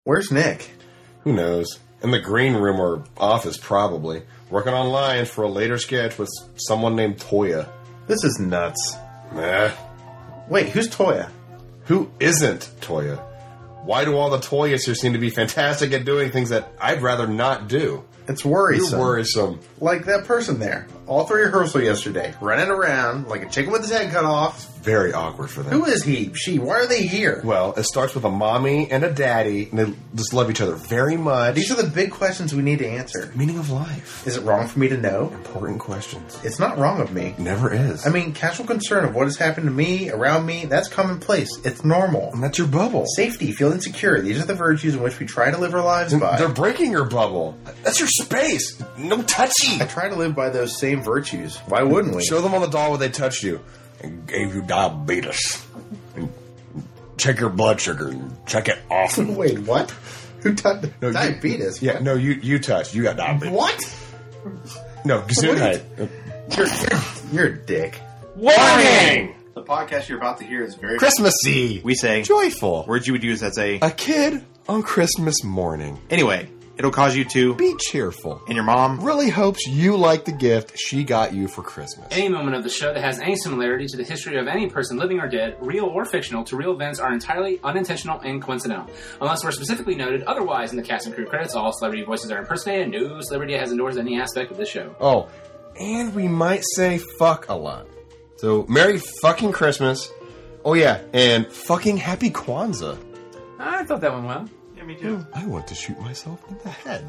Where's Nick? Who knows? In the green room or office, probably. Working on lines for a later sketch with someone named Toya. This is nuts. Nah. Wait, who's Toya? Who isn't Toya? Why do all the Toyas here seem to be fantastic at doing things that I'd rather not do? It's worrisome. You're worrisome. Like that person there. All through rehearsal yesterday. Running around like a chicken with his head cut off. Very awkward for them. Who is he? She? Why are they here? Well, it starts with a mommy and a daddy, and they just love each other very much. These are the big questions we need to answer. Meaning of life. Is it wrong for me to know? Important questions. It's not wrong of me. Never is. I mean, casual concern of what has happened to me, around me, that's commonplace. It's normal. And that's your bubble. Safety, feel insecure. These are the virtues in which we try to live our lives by. They're breaking your bubble. That's your space. No touchy. I try to live by those same virtues. Why wouldn't we? Show them on the doll where they touched you and gave you diabetes. And check your blood sugar and check it often. Wait, what? Who touched diabetes? Yeah, no, you touched. You got diabetes. What? No, Gesundheit. You're a dick. Warning! The podcast you're about to hear is very Christmassy. We say Joyful. words you would use as a kid on Christmas morning. Anyway, it'll cause you to Be cheerful. and your mom. Really hopes you like the gift she got you for Christmas. Any moment of the show that has any similarity to the history of any person living or dead, real or fictional, to real events are entirely unintentional and coincidental. Unless we're specifically noted otherwise in the cast and crew credits, all celebrity voices are impersonated, and no celebrity has endorsed any aspect of this show. Oh, and we might say fuck a lot. So, Merry fucking Christmas. Oh yeah, and fucking Happy Kwanzaa. I thought that went well. Yeah, me too. I want to shoot myself in the head.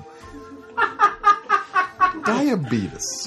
Diabetes.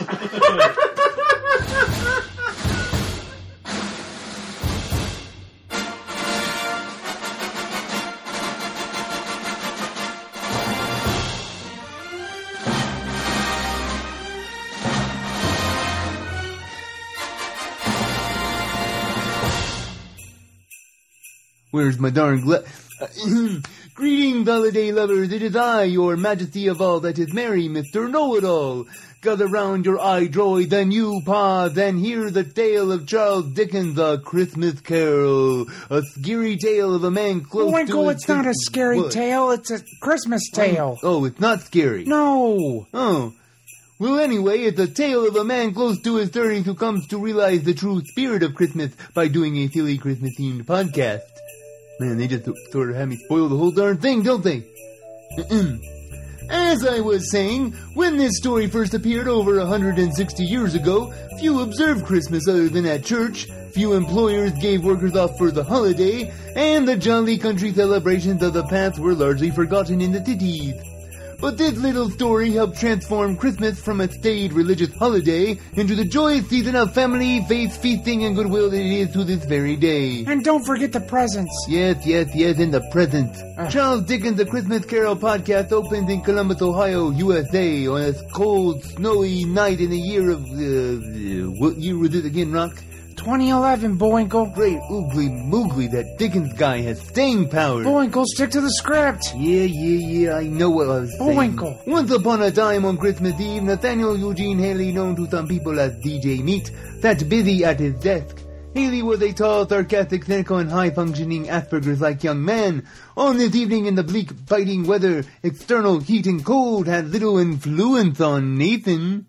Where's my darn Greetings, holiday lovers. It is I, your majesty of all that is merry, Mr. Know-It-All. Gather round your iDroid, then you pause, and hear the tale of Charles Dickens' A Christmas Carol. A scary tale of a man close to Winkle, his... it's not a scary tale, it's a Christmas tale. Oh, it's not scary. No. Oh. Well, anyway, it's a tale of a man close to his 30s who comes to realize the true spirit of Christmas by doing a silly Christmas-themed podcast. Man, they just sort of have me spoil the whole darn thing, don't they? As I was saying, when this story first appeared over 160 years ago, few observed Christmas other than at church, few employers gave workers off for the holiday, and the jolly country celebrations of the past were largely forgotten in the cities. But this little story helped transform Christmas from a staid religious holiday into the joyous season of family, faith, feasting, and goodwill that it is to this very day. And don't forget the presents. Yes, and the presents. Charles Dickens' A Christmas Carol podcast opens in Columbus, Ohio, USA, on a cold, snowy night in the year of... what year was it again, Rock? 2011, Bullwinkle. Great oogly moogly, that Dickens guy has staying power. Bullwinkle, stick to the script. Yeah, I know what I was saying. Bullwinkle. Once upon a time on Christmas Eve, Nathaniel Eugene Haley, known to some people as DJ Meat, sat busy at his desk. Haley was a tall, sarcastic, cynical, and high-functioning Asperger's-like young man. On this evening in the bleak, biting weather, external heat and cold had little influence on Nathan.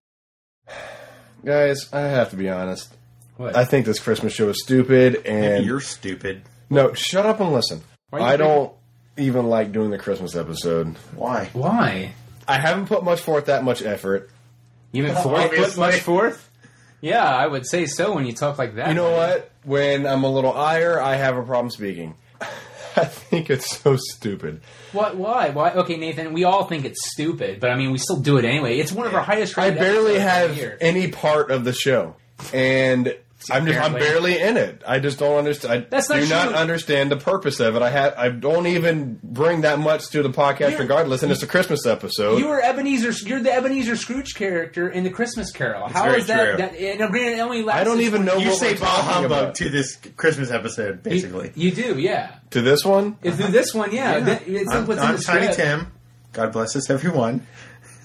Guys, I have to be honest. What? I think this Christmas show is stupid, and... You're stupid. No, shut up and listen. Why you I don't even like doing the Christmas episode. Why? Why? I haven't put much forth that much effort. You haven't put much forth? Yeah, I would say so when you talk like that. You know what? When I'm a little ire, I have a problem speaking. I think it's so stupid. What? Why? Okay, Nathan, we all think it's stupid, but I mean, we still do it anyway. It's one of our highest I rated barely episodes have of the year. any part of the show. And I'm barely in it. I just don't understand. That's I not do not true. understand the purpose of it. I don't even bring that much to the podcast regardless, and it's a Christmas episode. You're the Ebenezer Scrooge character in the Christmas Carol. How very is that? true. It only lasts I don't even know You what say we're bah talking humbug about. to this Christmas episode, basically. You do, yeah. To this one? It's this one, yeah. It's I'm what's in the Tiny script. Tim. God bless us, everyone.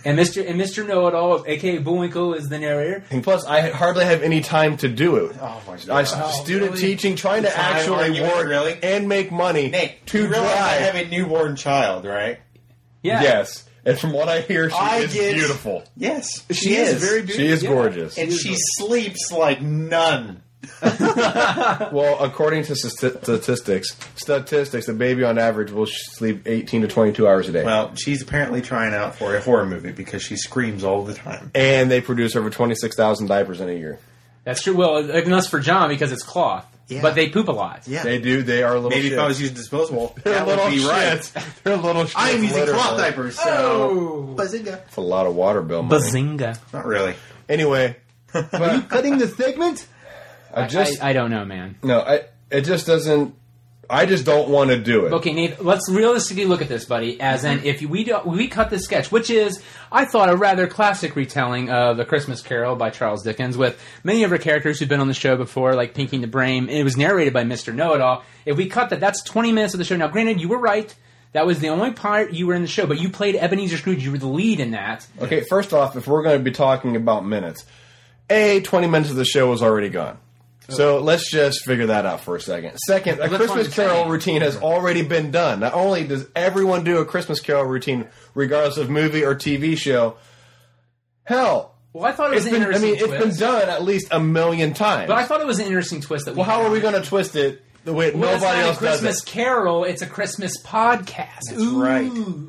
And Mr. Know-It-All, aka Bullwinkle, is the narrator. And plus, I hardly have any time to do it. Oh my god. Student really? teaching, trying to Time actually argument, work really? and make money Nate, to you realize I drive. have a newborn child, right? Yeah. Yes. And from what I hear, she I is get- beautiful. Yes, She is very She beautiful. is Yeah. gorgeous. and she sleeps like none. Well, according to statistics, a baby on average will sleep 18 to 22 hours a day. Well, she's apparently trying out for a horror movie because she screams all the time. And they produce over 26,000 diapers in a year. That's true. Well, unless for John, because it's cloth. Yeah. But they poop a lot. Yeah, They do. They are little maybe shits. if I was using disposable, They're that little would be right. shits. They're little shits. I'm using literally. cloth diapers, so bazinga. It's a lot of water bill money. Bazinga. Not really. Anyway, Are you cutting the segment? I just I don't know, man. it just doesn't. I just don't want to do it. Okay, Nate, let's realistically look at this, buddy, as in if we cut this sketch, which is, I thought, a rather classic retelling of The Christmas Carol by Charles Dickens, with many of our characters who've been on the show before, like Pinky and the Brain, and it was narrated by Mr. Know-It-All. If we cut that, that's 20 minutes of the show. Now, granted, you were right. That was the only part you were in the show, but you played Ebenezer Scrooge. You were the lead in that. Okay, first off, if we're going to be talking about minutes, 20 minutes of the show is already gone. So let's just figure that out for a second. Second, a That's what Christmas I'm Carol saying. routine has already been done. Not only does everyone do a Christmas Carol routine, regardless of movie or TV show, hell, Well, I thought it was it's an been, I interesting mean, it's twist. been done at least a million times. But I thought it was an interesting twist that we well, how had. are we going to twist it the way Well, it's nobody not else a Christmas does it? Carol, it's a Christmas podcast. That's Ooh. right.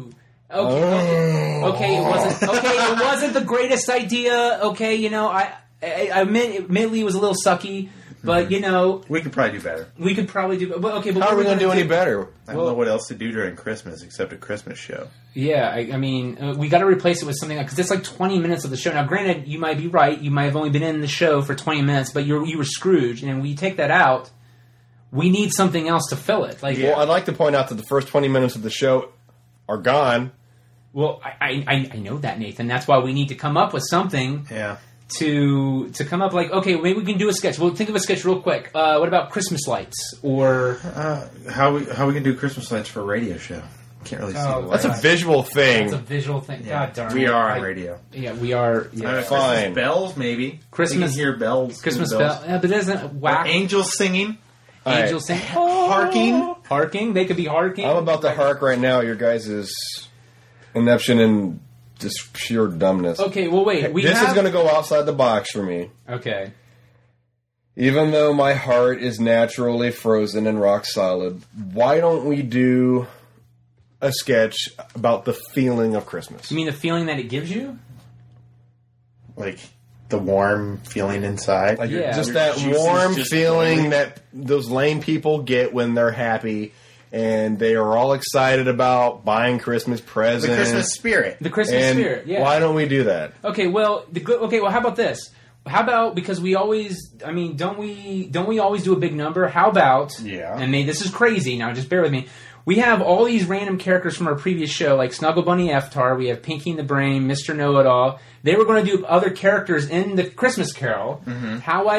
Okay, it wasn't the greatest idea. Okay, you know, I admittedly it was a little sucky, but you know, We could probably do better. we could probably do. But okay, but How what are we going to do any do? better? I don't know what else to do during Christmas except a Christmas show. Yeah, I mean, we got to replace it with something because it's like 20 minutes of the show. Now, granted, you might be right. You might have only been in the show for 20 minutes, but you were Scrooge, and we take that out. We need something else to fill it. Like, Well, I'd like to point out that the first 20 minutes of the show are gone. well, I know that, Nathan. That's why we need to come up with something Yeah. to come up. Like, okay, maybe we can do a sketch. Well, think of a sketch real quick. What about Christmas lights or? How we can do Christmas lights for a radio show? Can't really see the Oh, lights. That's a visual thing. That's a visual thing. Yeah. God darn We it. are on radio. Yeah, we are. Yeah. Fine. Christmas bells, maybe. Christmas- We can hear bells. Christmas bells. bell. Yeah, but it doesn't whack. Angels singing. Angels saying Harking. harking. They could be harking. I'm about to hark right now your guys' ineption and just pure dumbness. Okay, well, wait. This is going to go outside the box for me. Okay. Even though my heart is naturally frozen and rock solid, why don't we do a sketch about the feeling of Christmas? You mean the feeling that it gives you? Like the warm feeling inside. Like Yeah. just Your that juices warm just feeling boiling. that those lame people get when they're happy and they are all excited about buying Christmas presents. the Christmas spirit. The Christmas and spirit. Yeah. why don't we do that? Okay. Well. Well, how about this? How about, because we always, I mean, don't we always do a big number? How about? Yeah. And this is crazy. Now, just bear with me. We have all these random characters from our previous show, like Snuggle Bunny Eftar. We have Pinky and the Brain, Mr. Know-It-All. They were going to do other characters in the Christmas Carol. Mm-hmm.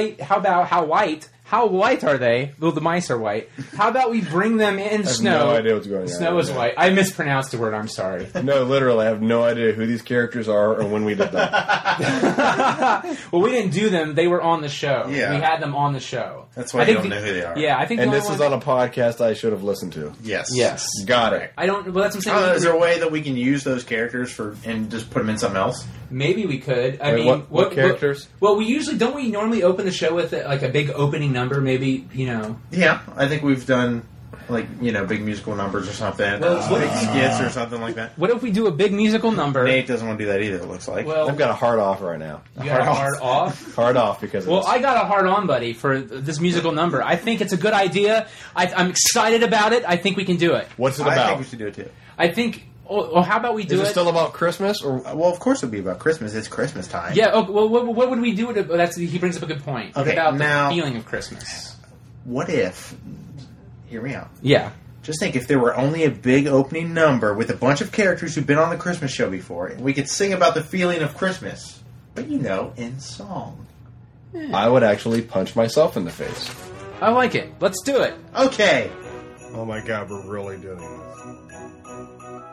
How white are they? Well, the mice are white. How about we bring them in I have snow? no idea what's going on. Snow is white. I mispronounced the word. I'm sorry. No, literally, I have no idea who these characters are or when we did that. Well, we didn't do them. They were on the show. Yeah. We had them on the show. That's why I you think don't know who they are. Yeah, I think And the this only is one- on a podcast I should have listened to. Yes. Yes. Got it. I don't. Well, that's what I'm I don't know, saying. is there a way that we can use those characters for and just put them in something else? Maybe we could. I Wait, mean, what characters? Well, we usually don't. We normally open the show with like a big opening number. Maybe Yeah, I think we've done big musical numbers or something, Well, big skits or something like that. What if we do a big musical number? Nate doesn't want to do that either. It looks like. Well, I've got a hard off right now. you got a hard off. Hard off because of Well, this. I got a hard on, buddy, for this musical number. I think it's a good idea. I'm excited about it. I think we can do it. What's it I think about? we should do it too. I think. Well, how about we do Is it still about Christmas or Well, of course it'll be about Christmas. It's Christmas time. Yeah. Okay, well, what would we do? He brings up a good point Okay, about now- the feeling of Christmas. What if? Hear me out. Yeah. Just think if there were only a big opening number with a bunch of characters who've been on the Christmas show before, and we could sing about the feeling of Christmas, but in song. I would actually punch myself in the face. I like it. Let's do it. Okay. Oh my god, we're really doing this.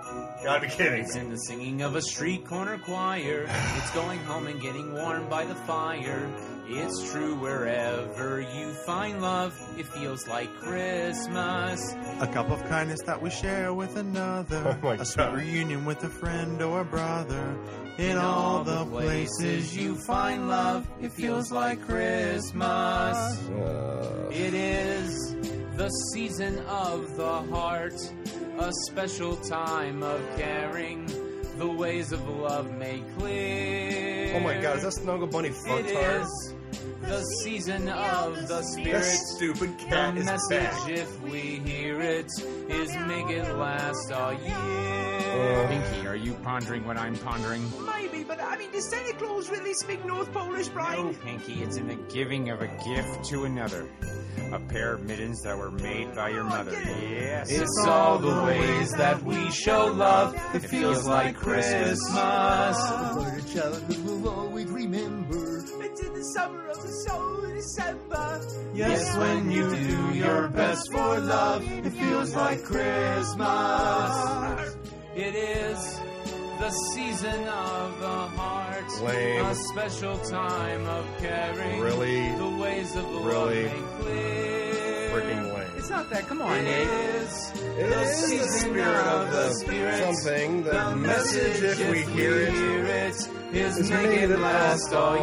Gotta be kidding. It's in the singing of a street corner choir. It's going home and getting warm by the fire. It's true wherever you find love, it feels like Christmas. A cup of kindness that we share with another. Oh my a sweet God. reunion with a friend or a brother. In all the places you find love, it feels like Christmas. It is the season of the heart, a special time of caring, the ways of love made clear. Oh my God, is that Snuggle Bunny It Funtard? is the season of the Spirit. That stupid cat The is message, back. if we hear it, is make it last all year. Pinky, are you pondering what I'm pondering? Maybe, but I mean, does Santa Claus really speak North Polish, Brian? No, Pinky, it's in the giving of a gift to another. A pair of mittens that were made by your mother. Yes. It's all the ways that we show love. It feels like Christmas. The heart of childhood will always remember. It's in the summer of the soul, December. Yes, when you do your best for love, it feels like Christmas. It is the season of the heart. Lame. A special time of caring. Really? The ways of the Really? Lord make clear. Freaking lame. It's not that. Come on, It Nate. is It the is the season spirit of the Spirit. something. The The message, if we hear it, is is make it last all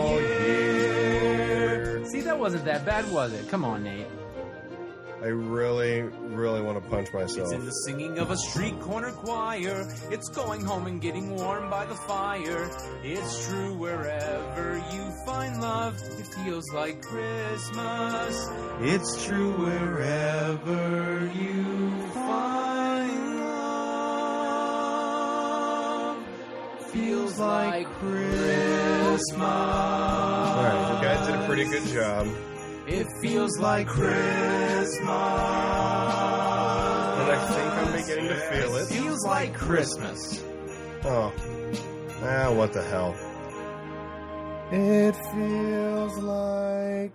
year. See, that wasn't that bad, was it? Come on, Nate. I really, really want to punch myself. It's in the singing of a street corner choir. It's going home and getting warm by the fire. It's true wherever you find love, it feels like Christmas. It's true wherever You find love, feels like Christmas. Alright, you guys did a pretty good job. It feels like Christmas. And I think I'm beginning to feel it. Feels like Christmas. Oh. What the hell. It feels like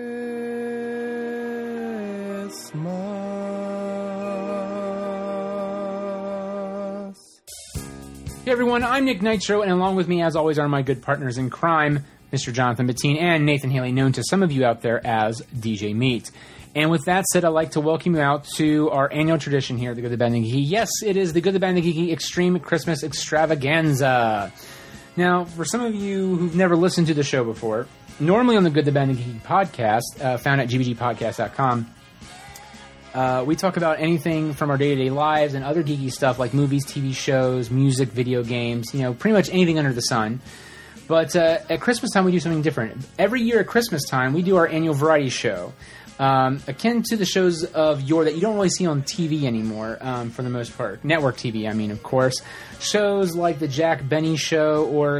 Christmas. Hey everyone, I'm Nick Nitro, and along with me, as always, are my good partners in crime, Mr. Jonathan Bettine and Nathan Haley, known to some of you out there as DJ Meat. And with that said, I'd like to welcome you out to our annual tradition here at the Good, the Bad, and the Geeky. Yes, it is the Good, the Bad, and the Geeky Extreme Christmas Extravaganza. Now, for some of you who've never listened to the show before, normally on the Good, the Bad, and the Geeky podcast, found at gbgpodcast.com, we talk about anything from our day-to-day lives and other geeky stuff like movies, TV shows, music, video games, pretty much anything under the sun. But at Christmas time, we do something different. Every year at Christmas time, we do our annual variety show, akin to the shows of yore that you don't really see on TV anymore, for the most part. Network TV, I mean, of course. Shows like the Jack Benny Show or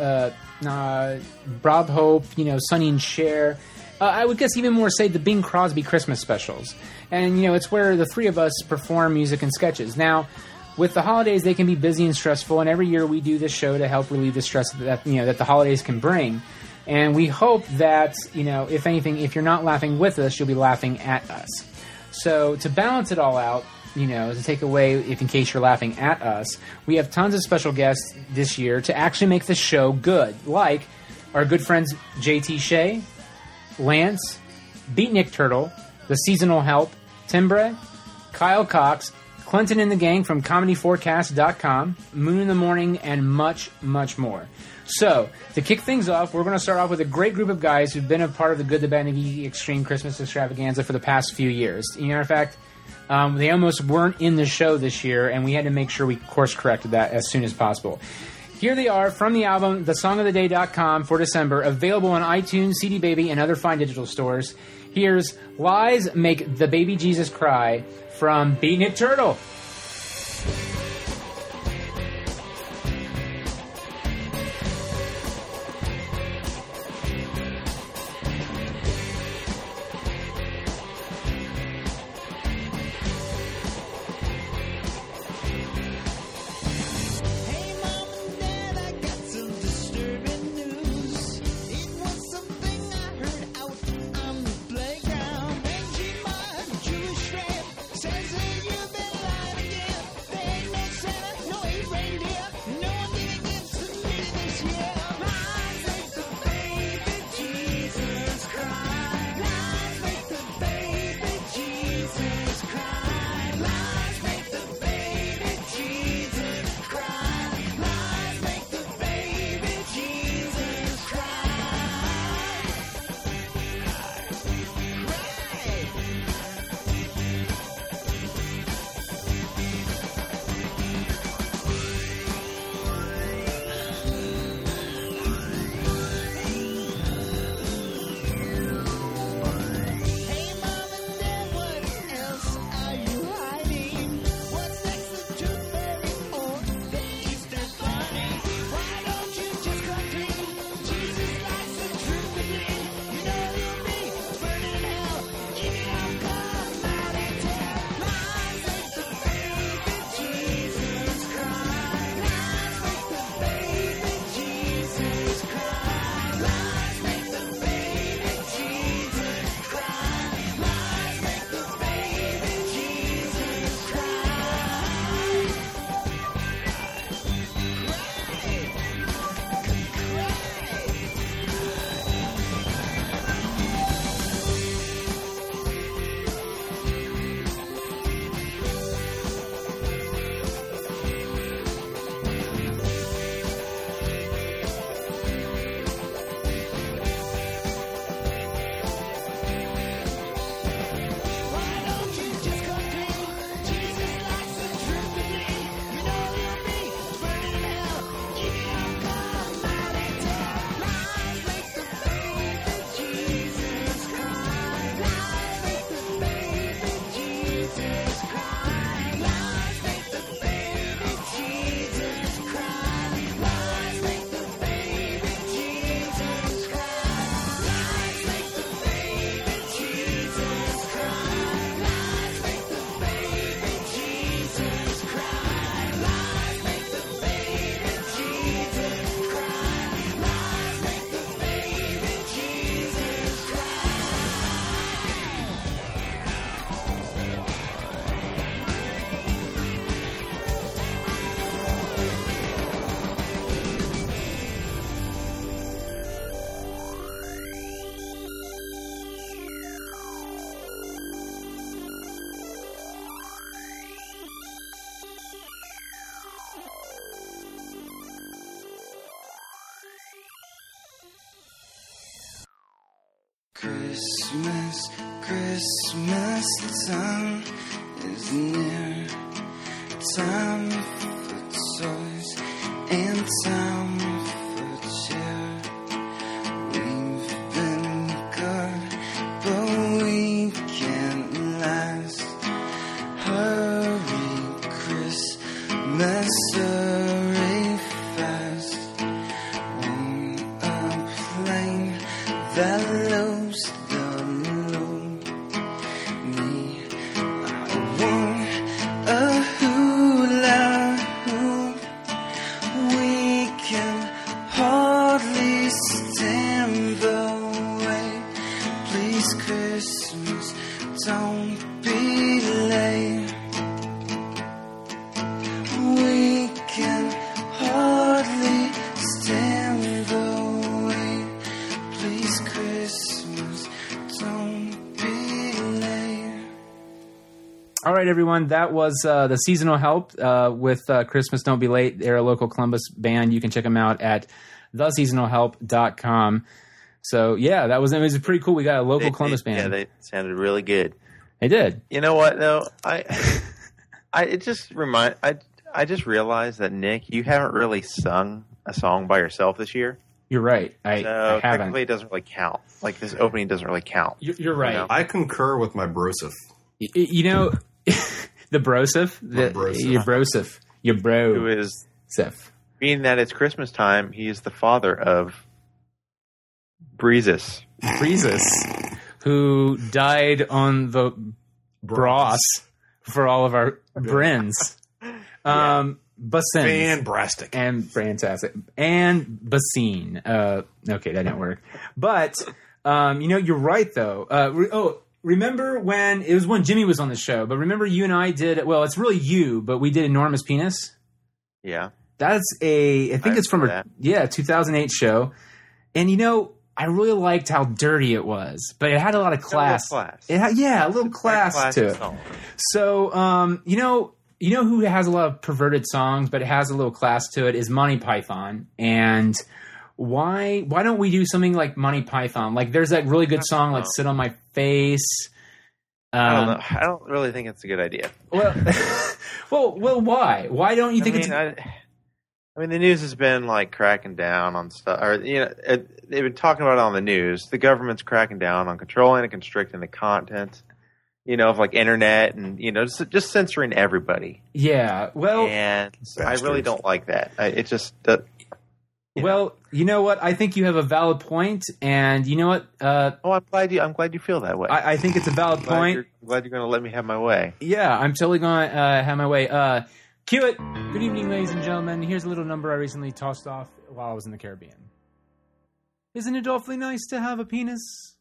Bob Hope, Sonny and Cher. I would guess even more say the Bing Crosby Christmas specials. And, it's where the three of us perform music and sketches. Now, with the holidays, they can be busy and stressful, and every year we do this show to help relieve the stress that that the holidays can bring. And we hope that, if anything, if you're not laughing with us, you'll be laughing at us. So to balance it all out, to take away, if in case you're laughing at us, we have tons of special guests this year to actually make the show good, like our good friends JT Shea, Lance, Beatnik Turtle, The Seasonal Help, Timbre, Kyle Cox, Clinton and the Gang from ComedyForecast.com, Moon in the Morning, and much, much more. So, to kick things off, we're going to start off with a great group of guys who've been a part of the Good, the Bad, and the Geeky Extreme Christmas Extravaganza for the past few years. In fact, they almost weren't in the show this year, and we had to make sure we course-corrected that as soon as possible. Here they are from the album TheSongOfTheDay.com for December, available on iTunes, CD Baby, and other fine digital stores. Here's Lies Make the Baby Jesus Cry from Beatnik Turtle. Playground, Benji, my Jewish friend, says that you've been lying. Christmas, Christmas time is near. Time for toys and time for cheer. We've been good, but we can't last. Hurry, Christmas, hurry fast. On a plane that loads the load. Me, I want a hula hoop. We can hardly stand the wait. Please, Christmas, don't be late. We can hardly stand the wait. Please, Christmas, don't be late. All right, everyone. That was the Seasonal Help with Christmas Don't Be Late. They're a local Columbus band. You can check them out at theseasonalhelp.com. So, yeah, it was pretty cool. We got a local Columbus band. Yeah, they sounded really good. They did. You know what, though? I just realized that, Nick, you haven't really sung a song by yourself this year. You're right. I haven't. Technically, it doesn't really count. Like, this opening doesn't really count. You're right. You know? I concur with my brosif. You know, the brosif? Your brosif. Your bro. Who is, Sif. being that it's Christmas time, he is the father of Breezes. Who died on the Bros for all of our Brins. Basin. Fantastic. And fantastic. And Basine. Okay, that didn't work. But, you're right, though. Remember when, it was when Jimmy was on the show, but remember you and I did, well, it's really you, but we did Enormous Penis? Yeah. That's I think it's from a 2008 show. And, I really liked how dirty it was, but it had a lot of class. It had, a little class to it. Song. So, you know who has a lot of perverted songs, but it has a little class to it is Monty Python. And why don't we do something like Monty Python? Like, there's that really good song, like "Sit on My Face." I don't know. I don't really think it's a good idea. Well, well, why? Why don't you think it's? I mean, the news has been like cracking down on stuff, or they've been talking about it on the news. The government's cracking down on controlling and constricting the content, of like internet and just censoring everybody. Yeah, well, and I really don't like that. It just. Well, you know what? I think you have a valid point, and you know what? I'm glad you feel that way. I think it's a valid point. I'm glad you're going to let me have my way. Yeah, I'm totally going to have my way. Cue it. Good evening, ladies and gentlemen. Here's a little number I recently tossed off while I was in the Caribbean. Isn't it awfully nice to have a penis?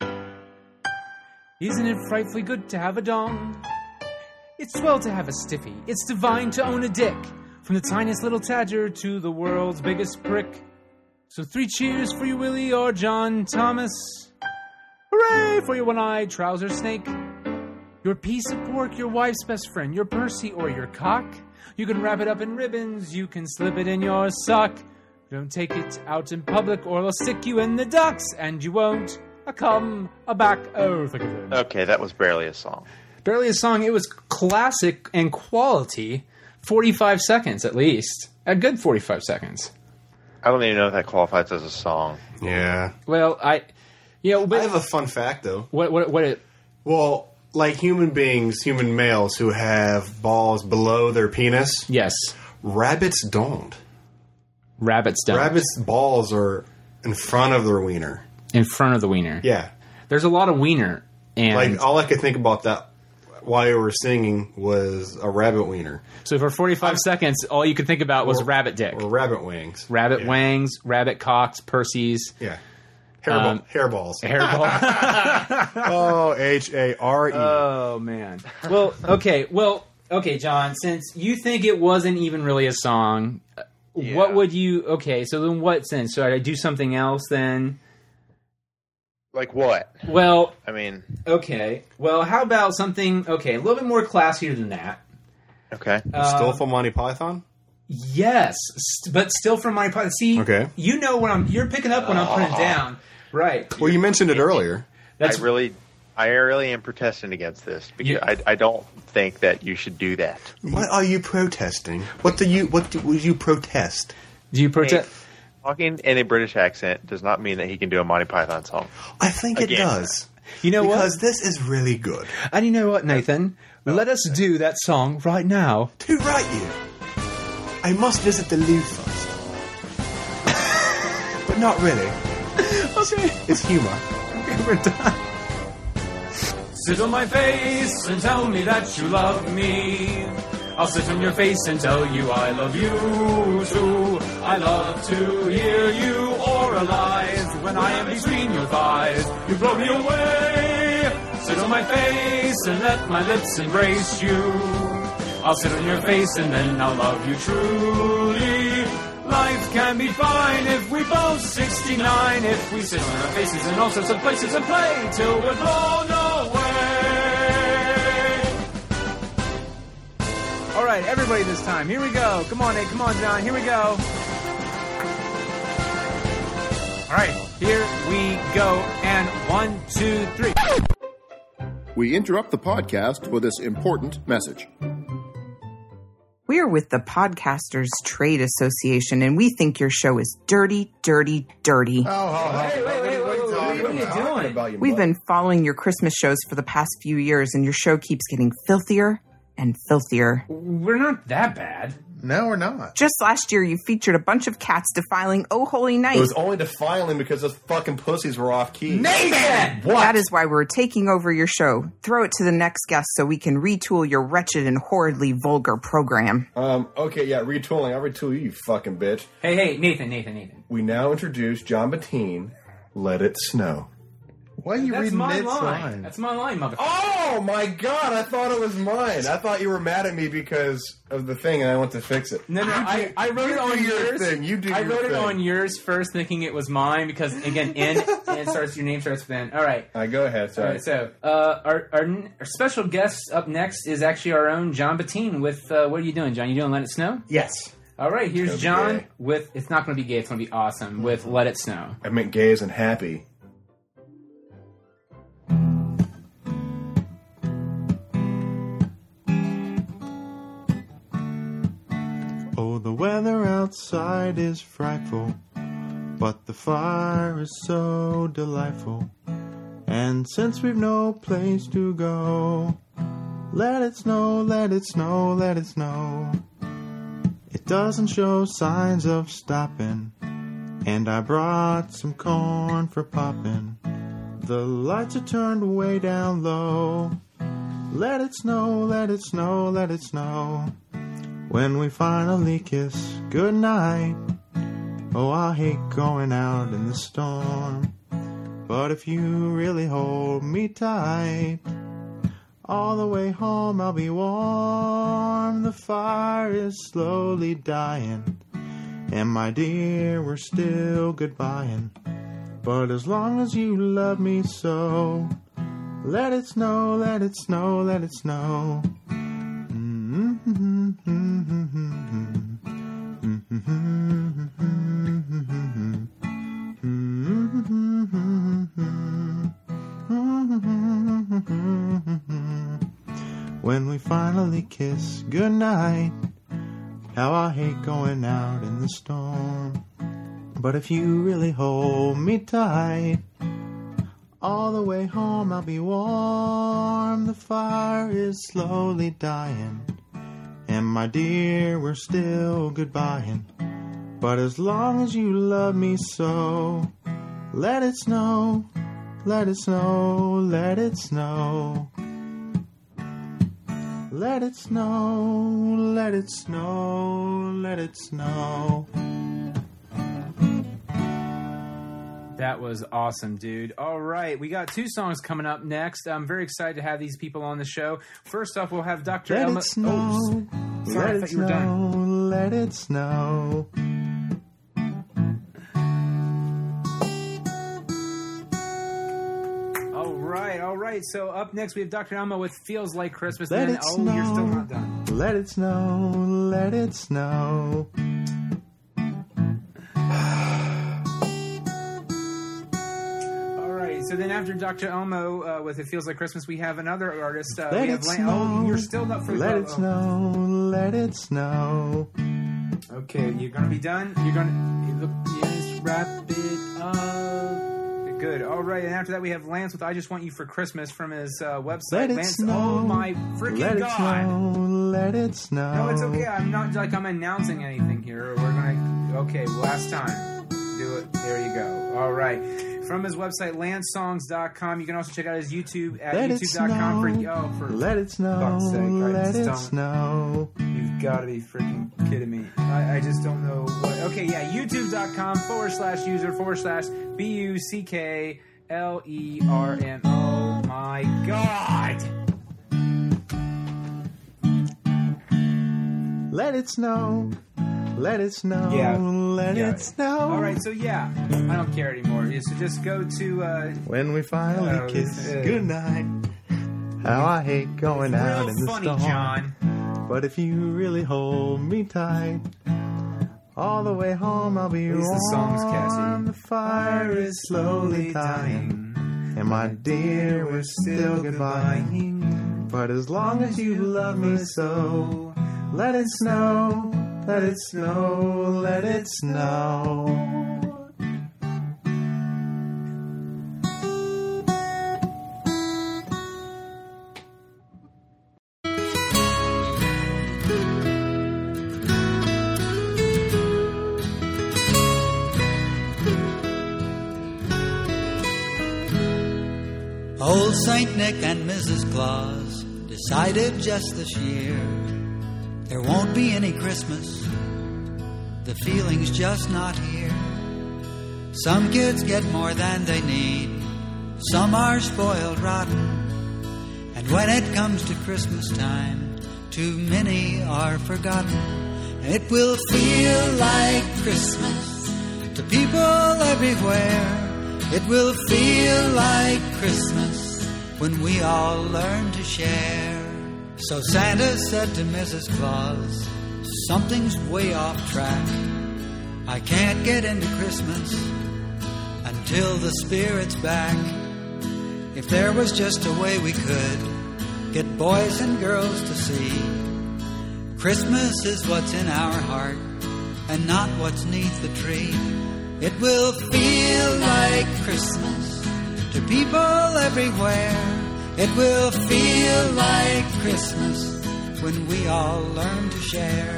Isn't it frightfully good to have a dong? It's swell to have a stiffy. It's divine to own a dick. From the tiniest little tadger to the world's biggest prick. So 3 cheers for you, Willie or John Thomas. Hooray for your one-eyed trouser snake. Your piece of pork, your wife's best friend, your Percy or your cock. You can wrap it up in ribbons, you can slip it in your sock. Don't take it out in public or they'll stick you in the docks. And you won't come back. Oh, think of it. Okay, that was barely a song. Barely a song. It was classic and quality. 45 seconds at least. A good 45 seconds. I don't even know if that qualifies as a song. Yeah. Well, I have a fun fact though. What? Well, like human beings, human males who have balls below their penis. Yes. Rabbits don't. Rabbits don't. Rabbits' balls are in front of their wiener. In front of the wiener. Yeah. There's a lot of wiener, and like all I could think about that while you were singing was a rabbit wiener. So for 45 seconds, all you could think about was rabbit dick. Or rabbit wings. Rabbit wings, rabbit cocks, Percy's. Yeah. Hairballs. Hairball. Oh, H-A-R-E. Oh, man. Well, okay, John, since you think it wasn't even really a song, what would you... Okay, so then what sense? Should I do something else then? Like what? Well... I mean... Okay. Well, how about something... Okay, a little bit more classier than that. Okay. Still from Monty Python? Yes, but still from Monty Python. See, okay. You know what you're picking up when I'm putting it down. Right. Well, you mentioned it earlier. That's- I really am protesting against this because I don't think that you should do that. Why are you protesting? What do you protest? Do you protest? Talking in a British accent does not mean that he can do a Monty Python song. I think it does. You know what? Because this is really good. And you know what, Nathan? Let us do that song right now. To right you. I must visit the Louvre first. But not really. Okay. It's humour. Okay, we're done. Sit on my face and tell me that you love me. I'll sit on your face and tell you I love you too. I love to hear you oralize when I am between your thighs. You blow me away. Sit on my face and let my lips embrace you. I'll sit on your face and then I'll love you truly. Life can be fine if we both 69. If we sit on our faces in all sorts of places and play till we're blown away. All right, everybody this time. Here we go. Come on, Nate. Come on, John. Here we go. All right, here we go. And 1, 2, 3. We interrupt the podcast for this important message. We are with the Podcasters Trade Association, and we think your show is dirty, dirty, dirty. Wait, what are you doing? We've been following your Christmas shows for the past few years, and your show keeps getting filthier and filthier. We're not that bad. No, we're not. Just last year, you featured a bunch of cats defiling Oh Holy Night. It was only defiling because those fucking pussies were off key. Nathan! What? That is why we're taking over your show. Throw it to the next guest so we can retool your wretched and horridly vulgar program. Okay, yeah, retooling. I'll retool you, you fucking bitch. Hey, Nathan. We now introduce John Bettine, Let It Snow. Why are you That's reading my Ned's line. line? That's my line, motherfucker. Oh my god, I thought it was mine. I thought you were mad at me because of the thing and I went to fix it. No, I wrote it on yours. I wrote it on yours first, thinking it was mine because again, your name starts with N. All right. All right, go ahead. Sorry. All right, so our special guest up next is actually our own John Bettine with what are you doing, John? You doing Let It Snow? Yes. All right, here's It's John gonna be gay. with. It's not going to be gay. It's going to be awesome with Let It Snow. I meant gay as in happy. Oh, the weather outside is frightful, but the fire is so delightful. And since we've no place to go, let it snow, let it snow, let it snow. It doesn't show signs of stopping, and I brought some corn for popping. The lights are turned way down low. Let it snow, let it snow, let it snow. When we finally kiss goodnight, oh, I hate going out in the storm. But if you really hold me tight, all the way home I'll be warm. The fire is slowly dying, and my dear, we're still goodbying. But as long as you love me so, let it snow, let it snow, let it snow. When we finally kiss goodnight, how I hate going out in the storm. But if you really hold me tight, all the way home I'll be warm. The fire is slowly dying, and my dear, we're still goodbying. But as long as you love me so, let it snow, let it snow, let it snow. Let it snow, let it snow, let it snow. That was awesome, dude. All right, we got 2 songs coming up next. I'm very excited to have these people on the show. First off, we'll have Dr. Let Elma. it snow, Sorry, I let thought it you were done. snow, let it snow. All right. So up next, we have Dr. Elma with Feels Like Christmas. Let Then, it snow. you're still not done. Let it snow, let it snow. All right, So then after Dr. Elmo with It Feels Like Christmas, we have another artist. Let we it have snow. Oh, you're still up for Let it snow. Let it snow. Okay, you're going to be done? You're going to... Yes, wrap it up. Good. All right, and after that we have Lance with I Just Want You for Christmas from his website. Let it Lance, snow. oh my freaking Let it God. snow. Let it snow. No, it's okay. I'm not like I'm announcing anything here. We're going to... Okay, last time. Do it. There you go. All right. From his website, lancesongs.com. You can also check out his YouTube at Let it youtube.com snow. for Let it snow. fuck's sake. Let it snow. You've got to be freaking kidding me. I just don't know what. Okay, yeah, youtube.com/user/BUCKLERN. My God. Let it snow. Let it snow. Yeah. Let Yeah. it snow. All right, so yeah, I don't care anymore. Yeah, so just go to. When we finally kiss goodnight. How I hate going It's out real in the funny, storm. John. But if you really hold me tight, all the way home I'll be At least the warm. songs, Cassie. The fire is slowly dying, and my dear, we're still goodbye. But as long as you love me so, let it snow, let it snow, let it snow. Old Saint Nick and Mrs. Claus decided just this year there won't be any Christmas. The feeling's just not here. Some kids get more than they need. Some are spoiled rotten. And when it comes to Christmas time, too many are forgotten. It will feel like Christmas to people everywhere. It will feel like Christmas when we all learn to share. So Santa said to Mrs. Claus, something's way off track. I can't get into Christmas until the spirit's back. If there was just a way we could get boys and girls to see Christmas is what's in our heart and not what's 'neath the tree. It will feel like Christmas to people everywhere. It will feel like Christmas when we all learn to share.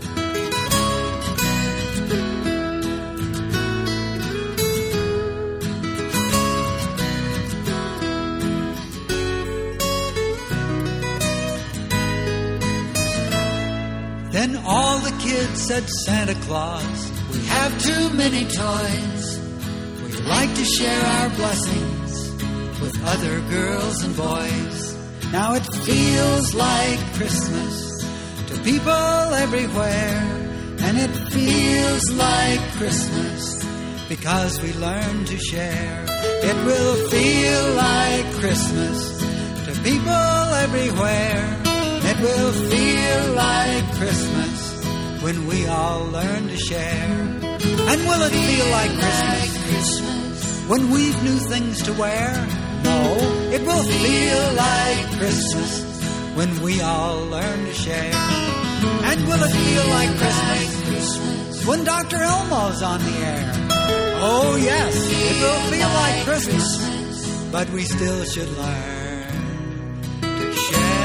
Then all the kids said, Santa Claus, we have too many toys. We'd like to share our blessings with other girls and boys. Now it feels like Christmas to people everywhere. And it feels like Christmas because we learn to share. It will feel like Christmas to people everywhere. It will feel like Christmas when we all learn to share. And will it feel like Christmas when we've new things to wear? No, it will feel like Christmas when we all learn to share. And will it feel like Christmas when Dr. Elmo's on the air? Oh yes, it will feel like Christmas, but we still should learn to share.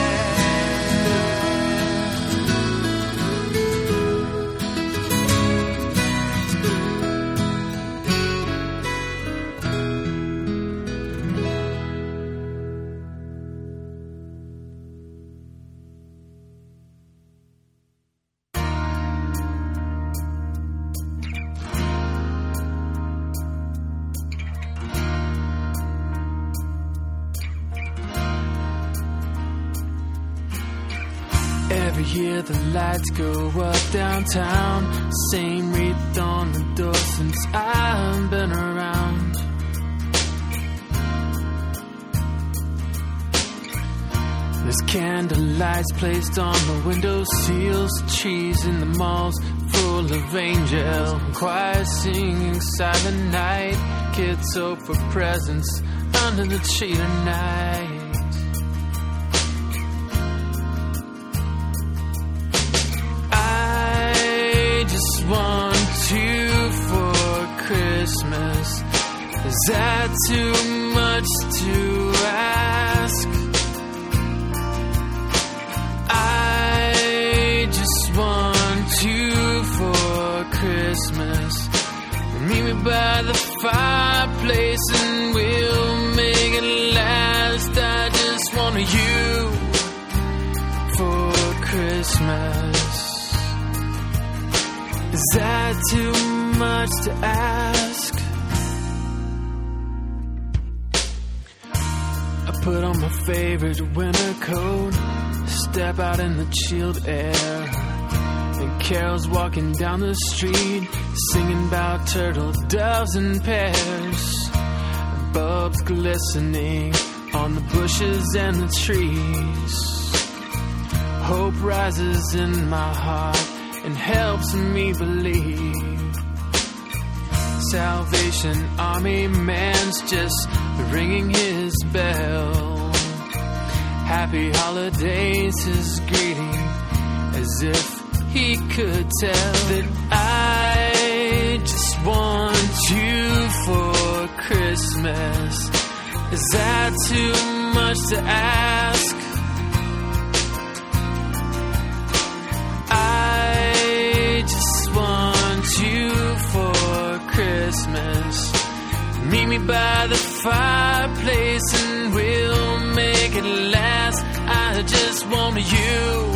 Every year the lights go up downtown. Same wreath on the door since I've been around. There's candlelights placed on the window sills. Trees in the malls full of angels. Choir singing silent night. kids hope for presents under the tree tonight. I just want you for Christmas. Is that too much to ask? I just want you for Christmas. Meet me by the fireplace and we'll make it last. I just want you for Christmas. Is that too much to ask? I put on my favorite winter coat, step out in the chilled air, and Carol's walking down the street, singing about turtle doves and pears, bulbs glistening on the bushes and the trees. Hope rises in my heart and helps me believe. Salvation Army man's just ringing his bell. Happy holidays, his greeting, as if he could tell that I just want you for Christmas. Is that too much to ask? I just want you for Christmas. Meet me by the fireplace and we'll make it last. I just want you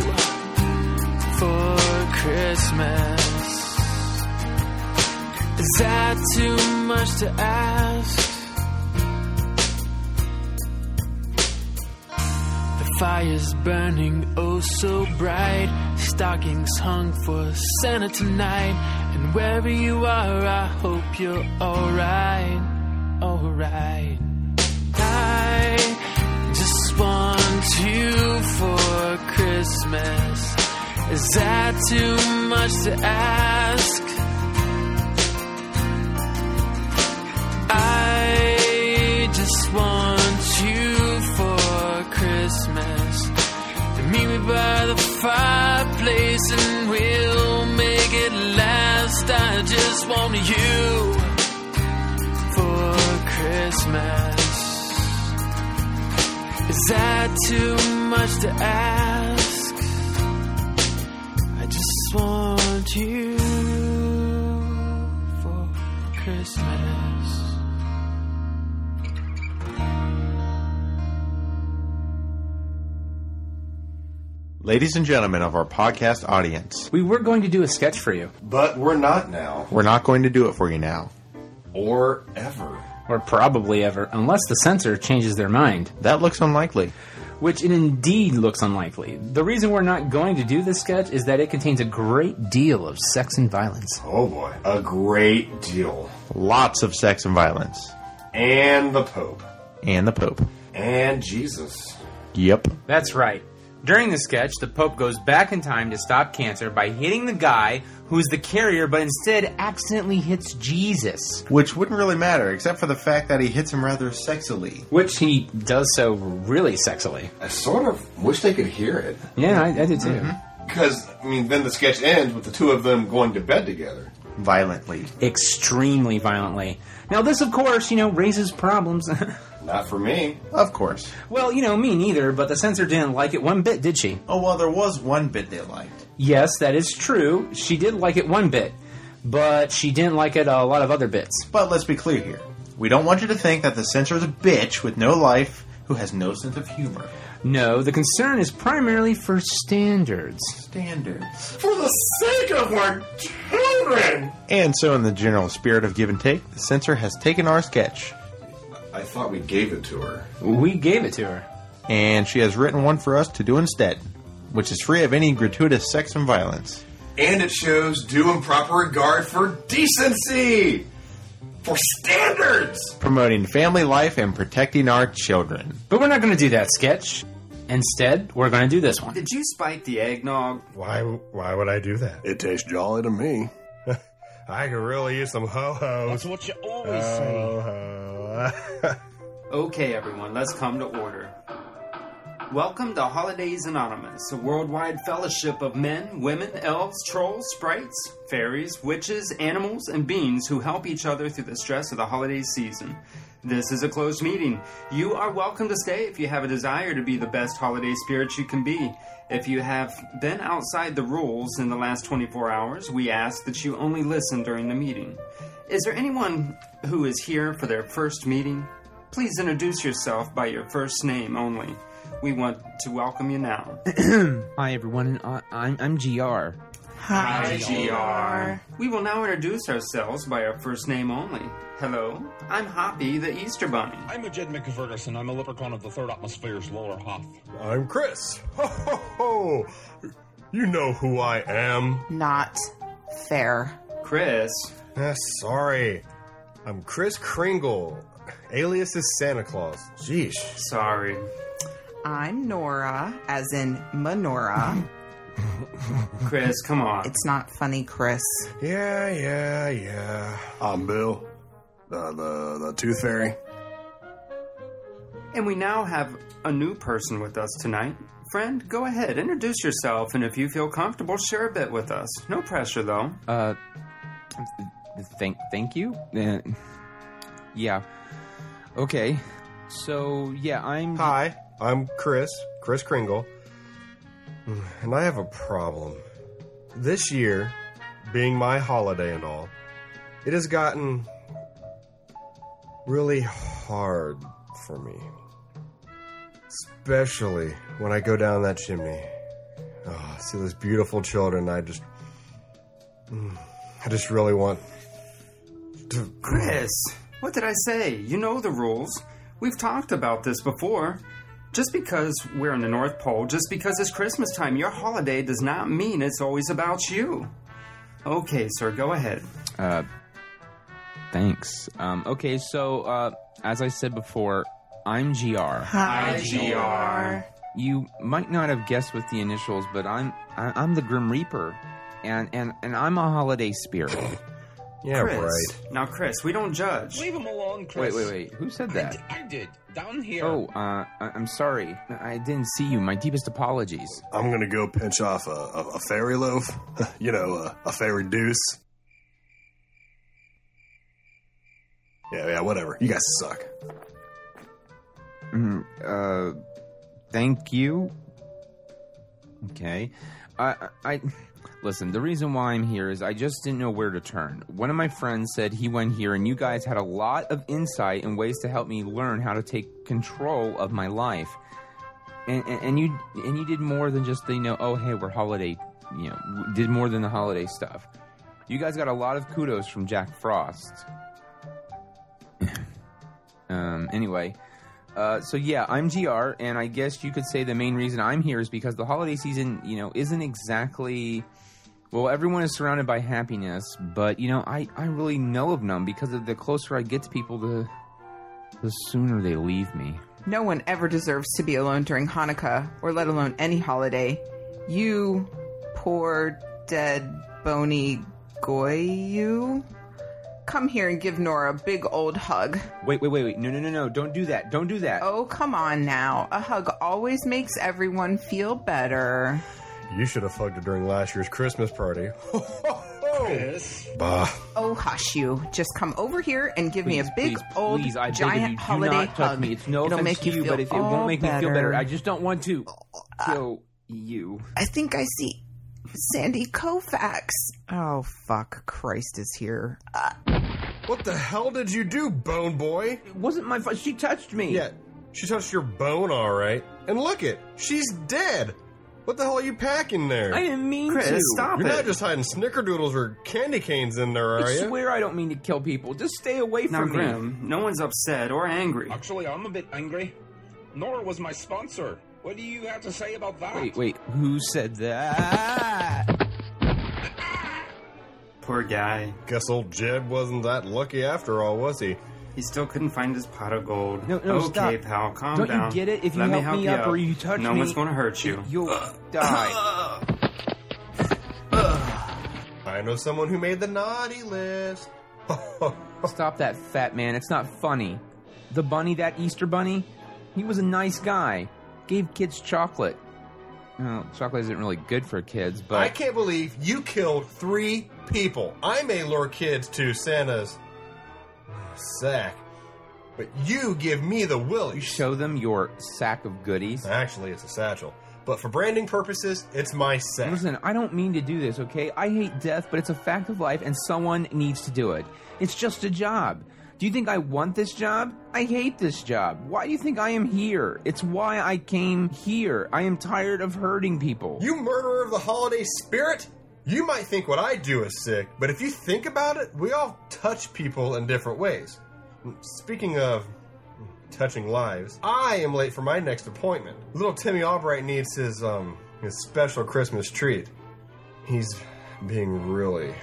for Christmas. Is that too much to ask? The fire's burning oh so bright, stockings hung for Santa tonight, and wherever you are I hope you're alright, alright. I just want you for Christmas. Is that too much to ask? I just want you for Christmas. Meet me by the fireplace and we'll make it last. I just want you for Christmas. Is that too much to ask? I just want you for Christmas. Ladies and gentlemen of our podcast audience, we were going to do a sketch for you. But we're not now. We're not going to do it for you now. Or ever. Or probably ever, unless the censor changes their mind. That looks unlikely. Which it indeed looks unlikely. The reason we're not going to do this sketch is that it contains a great deal of sex and violence. Oh boy, a great deal. Lots of sex and violence. And the Pope. And the Pope. And Jesus. Yep. That's right. During the sketch, the Pope goes back in time to stop cancer by hitting the guy who's the carrier, but instead accidentally hits Jesus. Which wouldn't really matter, except for the fact that he hits him rather sexily. Which he does so really sexily. I sort of wish they could hear it. Yeah, I did too. Because, I mean, then the sketch ends with the two of them going to bed together. Violently. Extremely violently. Now this, of course, raises problems. Not for me. Of course. Well, me neither, but the censor didn't like it one bit, did she? Oh, well, there was one bit they liked. Yes, that is true. She did like it one bit, but she didn't like it a lot of other bits. But let's be clear here. We don't want you to think that the censor is a bitch with no life who has no sense of humor. No, the concern is primarily for standards. Standards. For the sake of our children! And so in the general spirit of give and take, the censor has taken our sketch. I thought we gave it to her. We gave it to her. And she has written one for us to do instead, which is free of any gratuitous sex and violence. And it shows due and proper regard for decency! For standards! Promoting family life and protecting our children. But we're not going to do that sketch. Instead, we're going to do this one. Did you spike the eggnog? Why would I do that? It tastes jolly to me. I could really use some ho-hos. That's what you always say. Okay, everyone, let's come to order. Welcome to Holidays Anonymous, a worldwide fellowship of men, women, elves, trolls, sprites, fairies, witches, animals, and beings who help each other through the stress of the holiday season. This is a closed meeting. You are welcome to stay if you have a desire to be the best holiday spirit you can be. If you have been outside the rules in the last 24 hours, we ask that you only listen during the meeting. Is there anyone who is here for their first meeting? Please introduce yourself by your first name only. We want to welcome you now. Hi, everyone. I'm GR. Hi, GR. We will now introduce ourselves by our first name only. Hello, I'm Hoppy, the Easter Bunny. I'm a Jed McFerguson. I'm a leprechaun of the third atmosphere's lower half. I'm Chris. Ho, ho, ho. You know who I am. Not fair. Chris. Sorry. I'm Chris Kringle. Alias is Santa Claus. Jeesh. Sorry. I'm Nora, as in menorah. Chris, come on. It's not funny, Chris. Yeah. I'm Bill, the Tooth Fairy. And we now have a new person with us tonight. Friend, go ahead, introduce yourself, and if you feel comfortable, share a bit with us. No pressure, though. Thank you? Yeah. Okay. So, yeah, Hi, I'm Chris Kringle. And I have a problem. This year, being my holiday and all, it has gotten really hard for me. Especially when I go down that chimney. Oh, see those beautiful children. I just really want to... Chris, what did I say? You know the rules. We've talked about this before. Just because we're in the North Pole, just because it's Christmas time, your holiday does not mean it's always about you. Okay, sir, go ahead. Thanks. Okay, so, as I said before, I'm GR. Hi, GR. You might not have guessed with the initials, but I'm the Grim Reaper, and I'm a holiday spirit. Yeah, Chris. right. Now, Chris, we don't judge. Leave him alone, Chris. Wait. Who said that? I did. Down here. Oh, I'm sorry. I didn't see you. My deepest apologies. I'm gonna go pinch off a fairy loaf. A fairy deuce. Yeah, whatever. You guys suck. Thank you. Okay. Listen, the reason why I'm here is I just didn't know where to turn. One of my friends said he went here, and you guys had a lot of insight and ways to help me learn how to take control of my life. And you did more than just oh hey, we're holiday, did more than the holiday stuff. You guys got a lot of kudos from Jack Frost. Anyway. So yeah, I'm GR, and I guess you could say the main reason I'm here is because the holiday season, isn't exactly... Well, everyone is surrounded by happiness, but, I really know of none because the closer I get to people, the sooner they leave me. No one ever deserves to be alone during Hanukkah, or let alone any holiday. You poor, dead, bony goy. Come here and give Nora a big old hug. Wait. No. Don't do that. Don't do that. Oh, come on now. A hug always makes everyone feel better. You should have hugged her during last year's Christmas party. Chris. Bah. Oh, hush you. Just come over here and give me a big, old, I giant holiday hug. Me. It's no It'll offense make to you you, feel but it won't make me feel better. I just don't want to kill you. I think I see Sandy Koufax. Oh, fuck. Christ is here. What the hell did you do, Bone Boy? It wasn't my fault. She touched me. Yeah, she touched your bone, all right. And look it, she's dead. What the hell are you packing there? I didn't mean Chris, to. stop You're it. not just hiding snickerdoodles or candy canes in there, are you? I swear I don't mean to kill people. Just stay away Now, from me. Grim, no one's upset or angry. Actually, I'm a bit angry. Nora was my sponsor. What do you have to say about that? Wait. Who said that? Poor guy. Guess old Jed wasn't that lucky after all, was he? He still couldn't find his pot of gold. No, okay, stop. pal, calm Don't down. you get it? If you Let help me up or you touch no me... one's going to hurt you. You'll die. I know someone who made the naughty list. Stop that, fat man. It's not funny. The bunny, that Easter bunny, he was a nice guy. Gave kids chocolate. Well, chocolate isn't really good for kids, but... I can't believe you killed 3 people. I may lure kids to Santa's sack, but you give me the willies. You show them your sack of goodies. Actually, it's a satchel. But for branding purposes, it's my sack. Listen, I don't mean to do this, okay? I hate death, but it's a fact of life, and someone needs to do it. It's just a job. Do you think I want this job? I hate this job. Why do you think I am here? It's why I came here. I am tired of hurting people. You murderer of the holiday spirit! You might think what I do is sick, but if you think about it, we all touch people in different ways. Speaking of touching lives, I am late for my next appointment. Little Timmy Albright needs his special Christmas treat. He's being really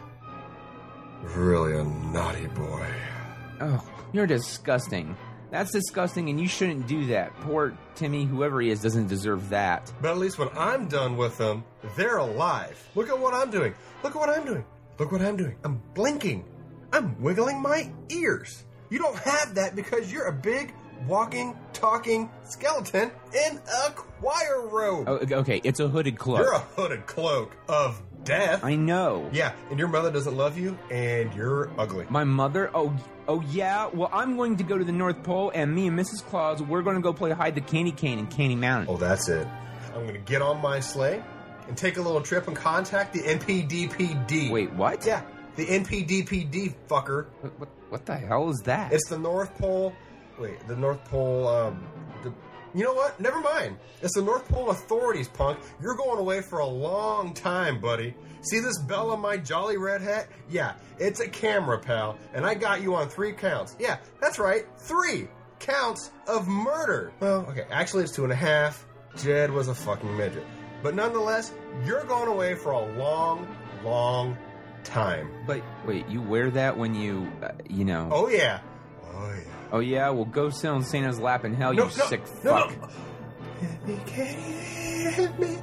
a naughty boy. Oh, you're disgusting. That's disgusting, and you shouldn't do that. Poor Timmy, whoever he is, doesn't deserve that. But at least when I'm done with them, they're alive. Look at what I'm doing. Look at what I'm doing. Look what I'm doing. I'm blinking. I'm wiggling my ears. You don't have that because you're a big, walking, talking skeleton in a choir robe. Oh, okay, it's a hooded cloak. You're a hooded cloak of death. I know. Yeah, and your mother doesn't love you, and you're ugly. My mother? Oh yeah? Well, I'm going to go to the North Pole, and me and Mrs. Claus, we're going to go play hide the candy cane in Candy Mountain. Oh, that's it. I'm going to get on my sleigh and take a little trip and contact the NPDPD. Wait, what? Yeah, the NPDPD, fucker. What the hell is that? It's the North Pole... Wait, the North Pole, You know what? Never mind. It's the North Pole Authorities, punk. You're going away for a long time, buddy. See this bell on my jolly red hat? Yeah, it's a camera, pal. And I got you on 3 counts. Yeah, that's right. 3 counts of murder. Well, okay, actually it's 2.5. Jed was a fucking midget. But nonetheless, you're going away for a long time. But, wait, you wear that when you, Oh, yeah. Oh, yeah? Well, go sit on Santa's lap in hell, you sick fuck. No. You can't hit me.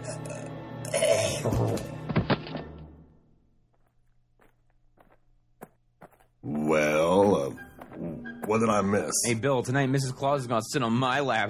Well, what did I miss? Hey, Bill, tonight Mrs. Claus is going to sit on my lap.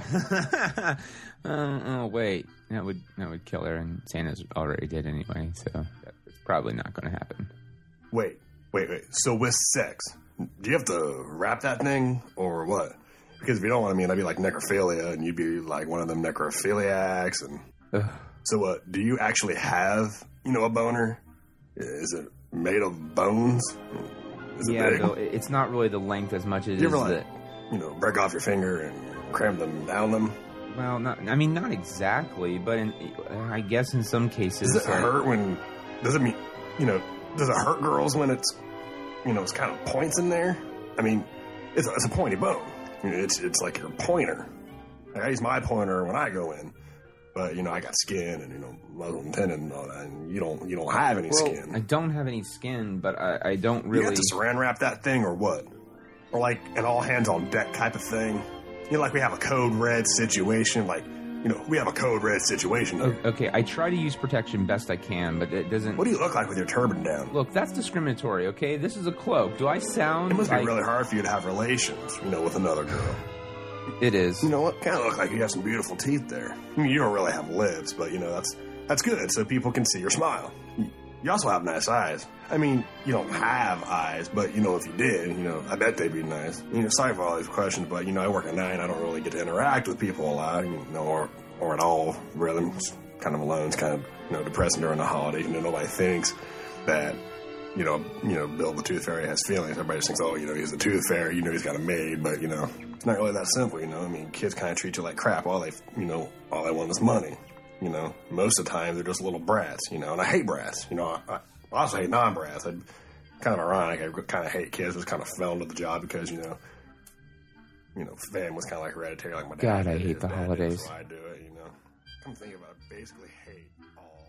Oh, wait. That would kill her, and Santa's already did anyway, so it's probably not going to happen. Wait. So with sex, do you have to wrap that thing, or what? Because if you don't want to, that'd be like necrophilia, and you'd be like one of them necrophiliacs. And so, what? Do you actually have, a boner? Is it made of bones? Is it big? Bill, it's not really the length as much as you ever break off your finger and cram them down them. Well, not exactly, but I guess in some cases. Does it hurt when? Does it mean? Does it hurt girls when it's? It's kind of points in there. It's a pointy bone. It's like your pointer. I use my pointer when I go in, but I got skin and muscle and tendon and all that. And you don't have any skin. I don't have any skin, but I don't really. You have to saran wrap that thing or what? Or like an all hands on deck type of thing. Like we have a code red situation. We have a code red situation here. Okay, I try to use protection best I can, but it doesn't... What do you look like with your turban down? Look, that's discriminatory, okay? This is a cloak. Do I sound It must be really hard for you to have relations, with another girl. It is. You know what? Kind of look like you have some beautiful teeth there. You don't really have lips, but, that's good, so people can see your smile. You also have nice eyes. You don't have eyes, but, if you did, I bet they'd be nice. Sorry for all these questions, but, I work at night. I don't really get to interact with people a lot, or at all, really. I'm just kind of alone. It's kind of, depressing during the holidays. Nobody thinks that, Bill the Tooth Fairy has feelings. Everybody just thinks, oh, he's a tooth fairy. He's got a maid, but, it's not really that simple, Kids kind of treat you like crap. All they want is money. Most of the time they're just little brats, and I hate brats. I also hate non-brats. Kind of ironic. I kind of hate kids. Just kind of fell into the job because, fam was kind of like hereditary, like my dad. God, I hate the holidays. So I do it, Come think about it, basically hate all.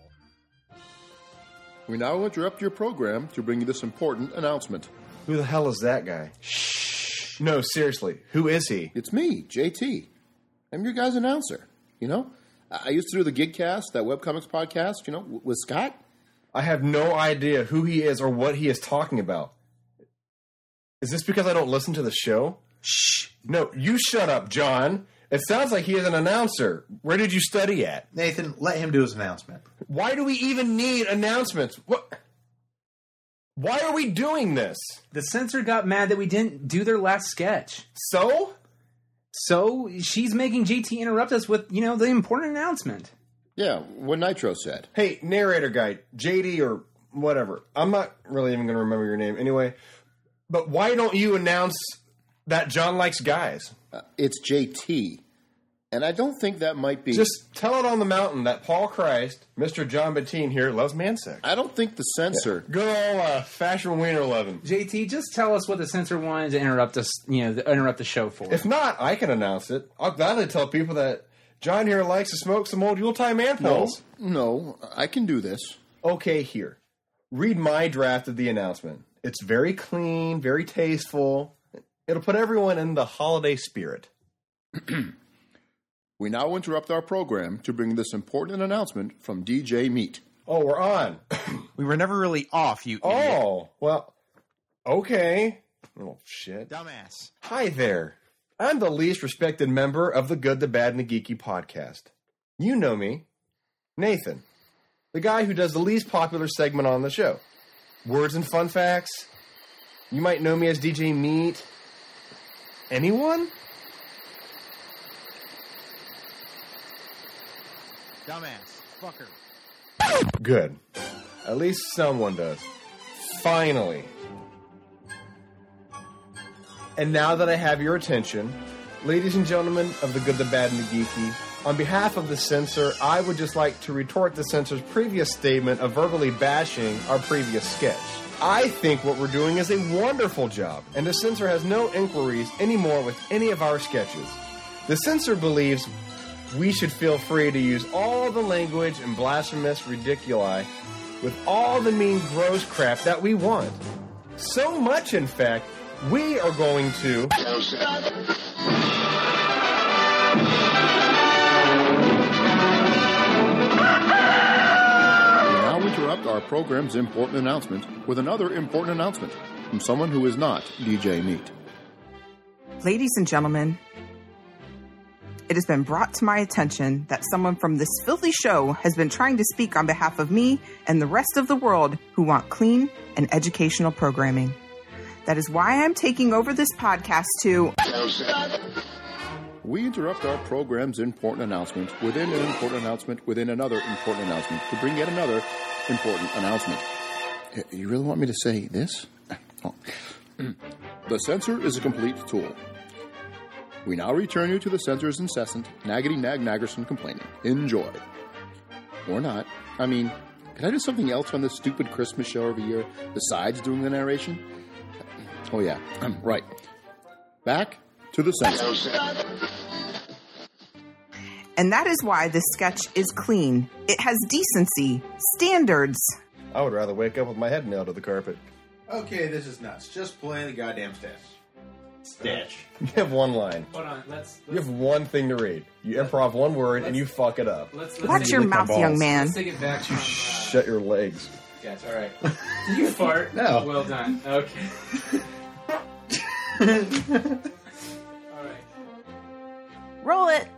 We now interrupt your program to bring you this important announcement. Who the hell is that guy? Shh. No, seriously. Who is he? It's me, JT. I'm your guy's announcer, I used to do the Gigcast, that webcomics podcast, with Scott. I have no idea who he is or what he is talking about. Is this because I don't listen to the show? Shh. No, you shut up, John. It sounds like he is an announcer. Where did you study at? Nathan, let him do his announcement. Why do we even need announcements? What? Why are we doing this? The censor got mad that we didn't do their last sketch. So? So she's making JT interrupt us with, the important announcement. Yeah, what Nitro said. Hey, narrator guy, JD or whatever. I'm not really even going to remember your name anyway. But why don't you announce that John likes guys? It's JT. And I don't think that might be... Just tell it on the mountain that Paul Christ, Mr. John Bettine here, loves man-sex. I don't think the censor... Yeah. Good old fashion wiener loving. JT, just tell us what the censor wanted to interrupt us, interrupt the show for. If not, I can announce it. I'll gladly tell people that John here likes to smoke some old Yuletide man poles. No, I can do this. Okay, here. Read my draft of the announcement. It's very clean, very tasteful. It'll put everyone in the holiday spirit. We now interrupt our program to bring this important announcement from DJ Meat. Oh, we're on. We were never really off, you idiot. Oh, well, okay. Oh, shit. Dumbass. Hi there. I'm the least respected member of the Good, the Bad, and the Geeky podcast. You know me. Nathan. The guy who does the least popular segment on the show. Words and fun facts. You might know me as DJ Meat. Anyone? Dumbass. Fucker. Good. At least someone does. Finally. And now that I have your attention, ladies and gentlemen of the Good, the Bad, and the Geeky, on behalf of the censor, I would just like to retort the censor's previous statement of verbally bashing our previous sketch. I think what we're doing is a wonderful job, and the censor has no inquiries anymore with any of our sketches. The censor believes we should feel free to use all the language and blasphemous ridiculi with all the mean, gross crap that we want. So much, in fact, we are going to... Now interrupt our program's important announcement with another important announcement from someone who is not DJ Meat. Ladies and gentlemen, it has been brought to my attention that someone from this filthy show has been trying to speak on behalf of me and the rest of the world who want clean and educational programming. That is why I'm taking over this podcast to... We interrupt our program's important announcement within an important announcement within another important announcement to bring yet another important announcement. You really want me to say this? Oh. The censor is a complete tool. We now return you to the censor's incessant naggity-nag-naggerson complaining. Enjoy. Or not. I mean, can I do something else on this stupid Christmas show every year besides doing the narration? Oh, yeah. Right. Back to the censor. And that is why this sketch is clean. It has decency, standards. I would rather wake up with my head nailed to the carpet. Okay, this is nuts. Just play the goddamn stats. You have one line. Hold on, let's You have one thing to read. You improv one word and you fuck it up. Watch your mouth, young man. Let's take it back from... Shut your legs. Yes, all right. Did you fart? No. Well done. Okay. All right. Roll it.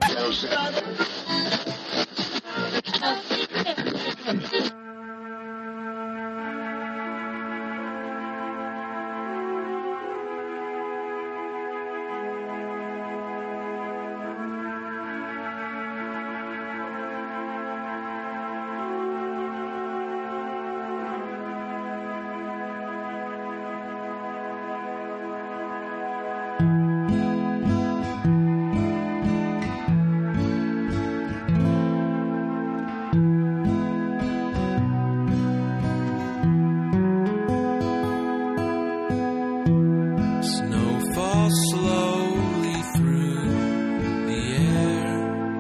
Snow falls slowly through the air,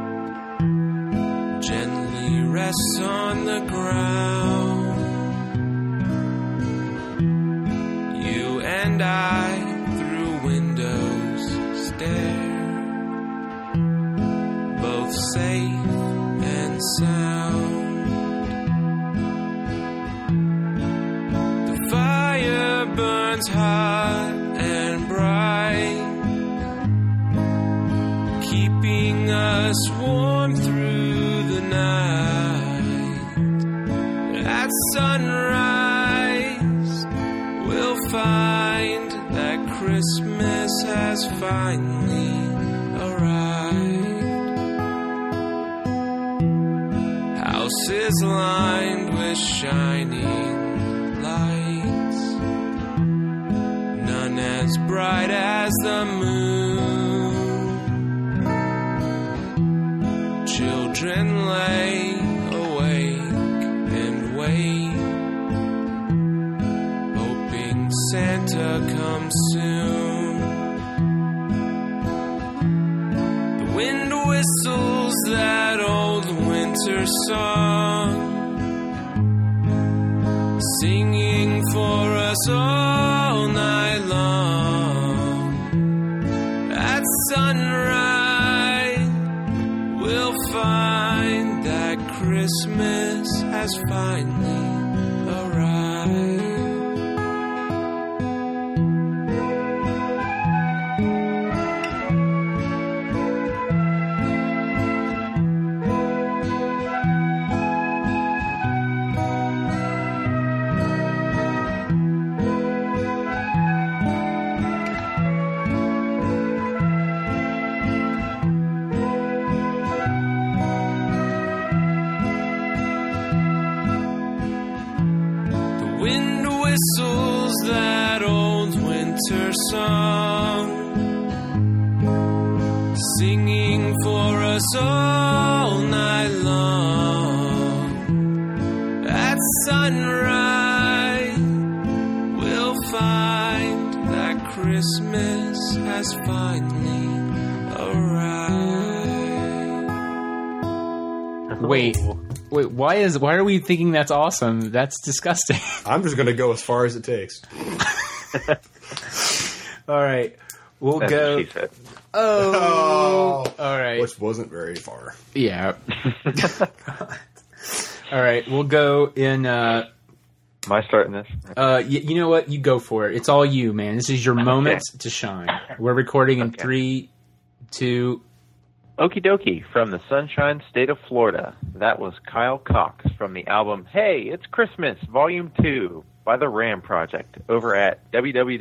gently rests on the ground. You and I through windows stare, both safe and sound. shines hot and bright, keeping us warm through the night. At sunrise, we'll find that Christmas has finally arrived. Houses lined with shining lights, none as bright as the moon. Children lay awake and wait, hoping Santa comes soon. The wind whistles that old winter song, singing for us all night long. At sunrise, we'll find that Christmas has finally arrived. Whistles that old winter song, singing for us all night long. At sunrise, we'll find that Christmas has finally arrived. Wait, why are we thinking that's awesome? That's disgusting. I'm just going to go as far as it takes. All right. We'll That's go. what she said. Oh. All right. Which wasn't very far. Yeah. All right. We'll go in. Am I starting this? You know what? You go for it. It's all you, man. This is your moment to shine. We're recording in 3, 2. Okie dokie, from the Sunshine State of Florida. That was Kyle Cox from the album Hey, It's Christmas, Volume 2 by The Ram Project over at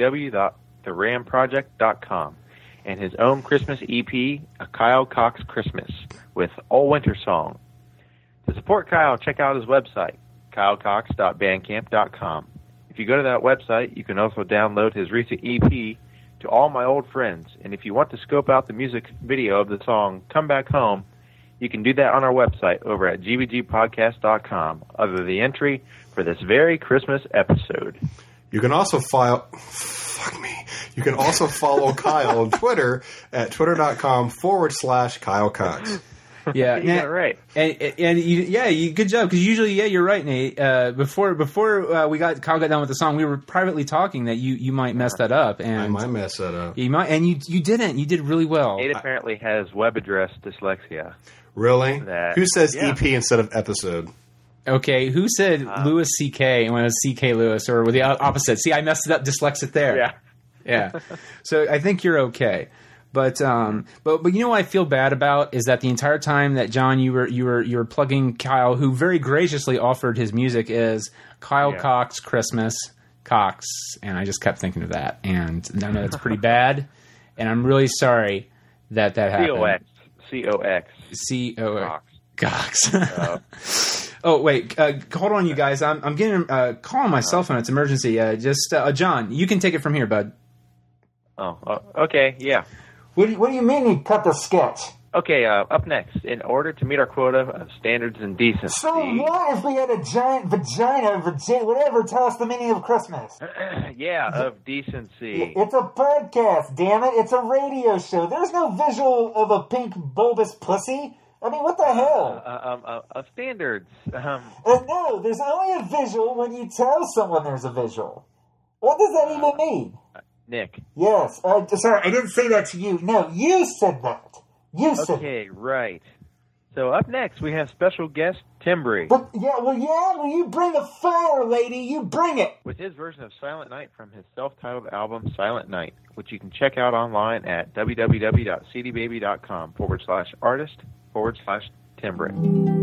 www.theramproject.com, and his own Christmas EP, A Kyle Cox Christmas, with All Winter Song. To support Kyle, check out his website, kylecox.bandcamp.com. If you go to that website, you can also download his recent EP, To All My Old Friends, and if you want to scope out the music video of the song Come Back Home, you can do that on our website over at gbgpodcast.com under the entry for this very Christmas episode. You can also You can also follow Kyle on Twitter at twitter.com/Kyle Cox. Yeah, You got it right. And you good job, because usually, you're right, Nate. Before Kyle got done with the song, we were privately talking that you might mess that up, and I might mess that up. You might, and you didn't. You did really well. Nate apparently has web address dyslexia. Really? Who says Yeah. EP instead of episode? Okay, who said Louis C.K. and when it was C.K. Lewis, or with the opposite? See, I messed it up, dyslexic there. Yeah. So I think you're okay. But you know what I feel bad about is that the entire time that John you were plugging Kyle, who very graciously offered his music, is Kyle Cox Christmas Cox, and I just kept thinking of that, and I know that's pretty bad, and I'm really sorry that happened. C-O-X. Cox. Oh wait, hold on, you guys. I'm getting calling my cell phone. It's emergency. Just John, you can take it from here, bud. Oh, okay, yeah. What do you mean you cut the sketch? Okay, up next, in order to meet our quota of standards and decency. So what if we had a giant vagina, whatever, tell us the meaning of Christmas? Of decency. It's a podcast, damn it. It's a radio show. There's no visual of a pink bulbous pussy. I mean, what the hell? Of standards. No, there's only a visual when you tell someone there's a visual. What does that even mean? Nick. Yes. Sorry, I didn't say that to you. No, you said that. You said Okay, right. So up next, we have special guest Timbri But when you bring the fire, lady, you bring it. with his version of Silent Night from his self-titled album Silent Night, which you can check out online at www.cdbaby.com/artist/Timbri.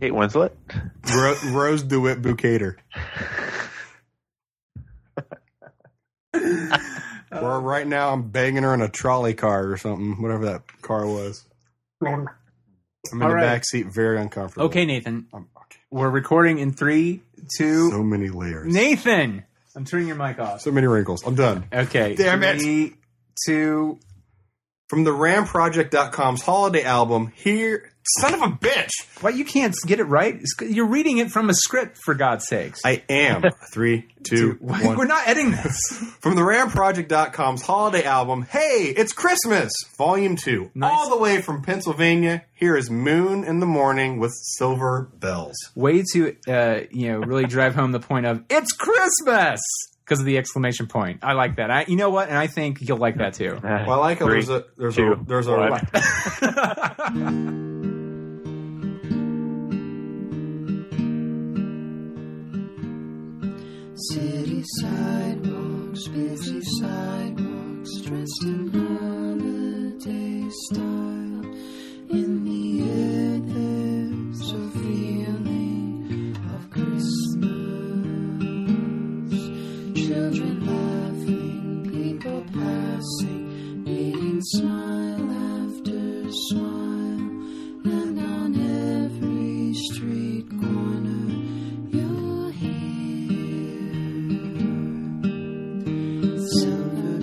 Kate Winslet. Rose DeWitt Bukater. Or right now I'm banging her in a trolley car or something, whatever that car was. I'm in the back seat, very uncomfortable. Okay, Nathan. We're recording in 3, 2... So many layers. Nathan! I'm turning your mic off. So many wrinkles. I'm done. Okay. Damn it. 3, 2... From the RamProject.com's holiday album, here... Son of a bitch! Why, you can't get it right? You're reading it from a script, for God's sakes. I am. 3, 2, 1. We're not editing this. From the RamProject.com's holiday album, Hey, It's Christmas! Volume 2. Nice. All the way from Pennsylvania, here is Moon in the Morning with Silver Bells. Way to, really drive home the point of, it's Christmas! Because of the exclamation point. I like that. You know what? And I think you'll like that too. Well, I like how there's a City sidewalks, busy sidewalks, dressed in holiday style. In the air there's a feeling of Christmas. Children laughing, people passing, meeting smile after smile. And on every street corner you'll hear silver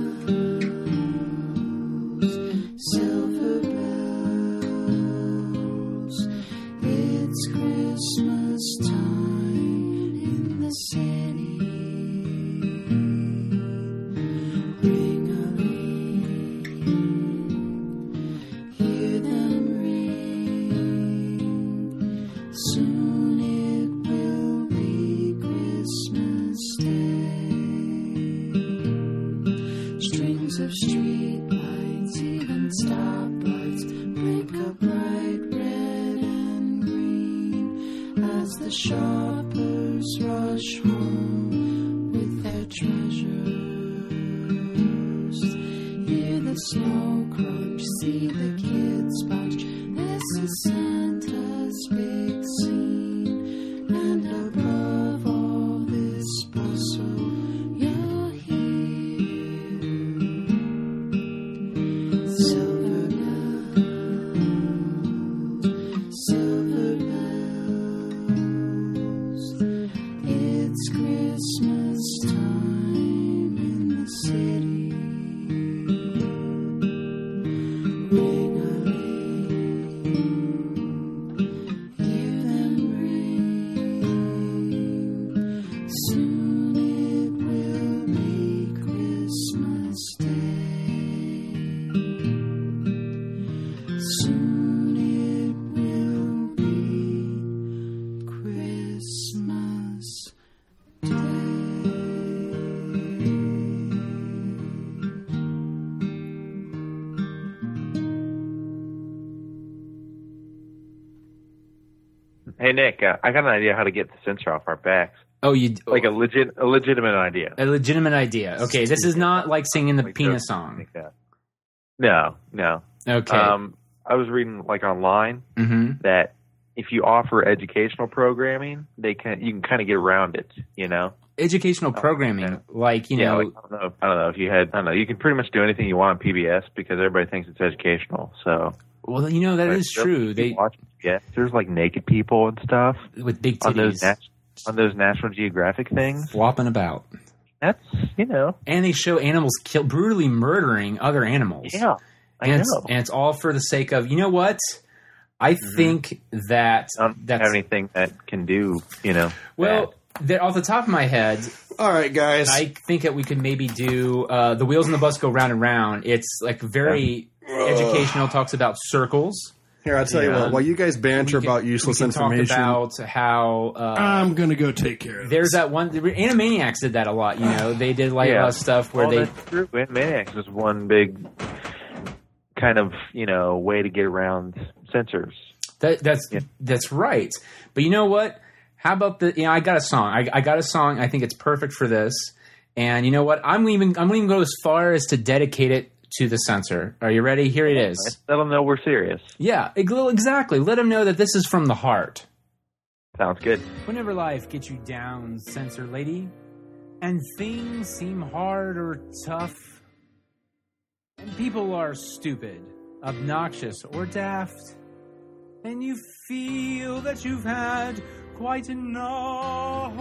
bells. It's Christmas time in the city. Ring-a-ling, hear them ring. Soon it will be Christmas Day. Strings of street lights, even stoplights, break a bright red and green as the shoppers rush home with their treasures. Hear the snow crunch, see the kids bunch. This is Santa's big scene, and above all this bustle, you'll hear silver bells. It's Christmas time in the city. Ring-a-ling, hear them ring. Soon it will be Christmas Day. Soon it will be Christmas Hey Nick, I got an idea how to get the censor off our backs. Oh, you like a legitimate idea. A legitimate idea. Okay, this is not like singing the penis song. No. Okay. I was reading online that if you offer educational programming, you can kind of get around it. You know, educational programming, I don't know if you had. I don't know. You can pretty much do anything you want on PBS because everybody thinks it's educational. So. Well, that is true. There's like naked people and stuff with big titties on those National Geographic things, flopping about. That's and they show animals brutally murdering other animals. Yeah, I know. And it's all for the sake of what? I think that I don't have anything that can do Well, off the top of my head, all right, guys, I think that we could maybe do the wheels on the bus go round and round. It's like very educational. Talks about circles. Here, I'll tell you what. While you guys banter about useless information, talk about how I'm gonna go take care of. There's that one. The Animaniacs did that a lot. They did stuff where they. That's true. Animaniacs was one big kind of way to get around censors. That's right. But you know what? How about I got a song. I got a song. I think it's perfect for this. And you know what? I'm even go as far as to dedicate it to the censor. Are you ready? Here it is. Let them know we're serious. Yeah, exactly. Let them know that this is from the heart. Sounds good. Whenever life gets you down, censor lady, and things seem hard or tough, and people are stupid, obnoxious, or daft, and you feel that you've had quite enough.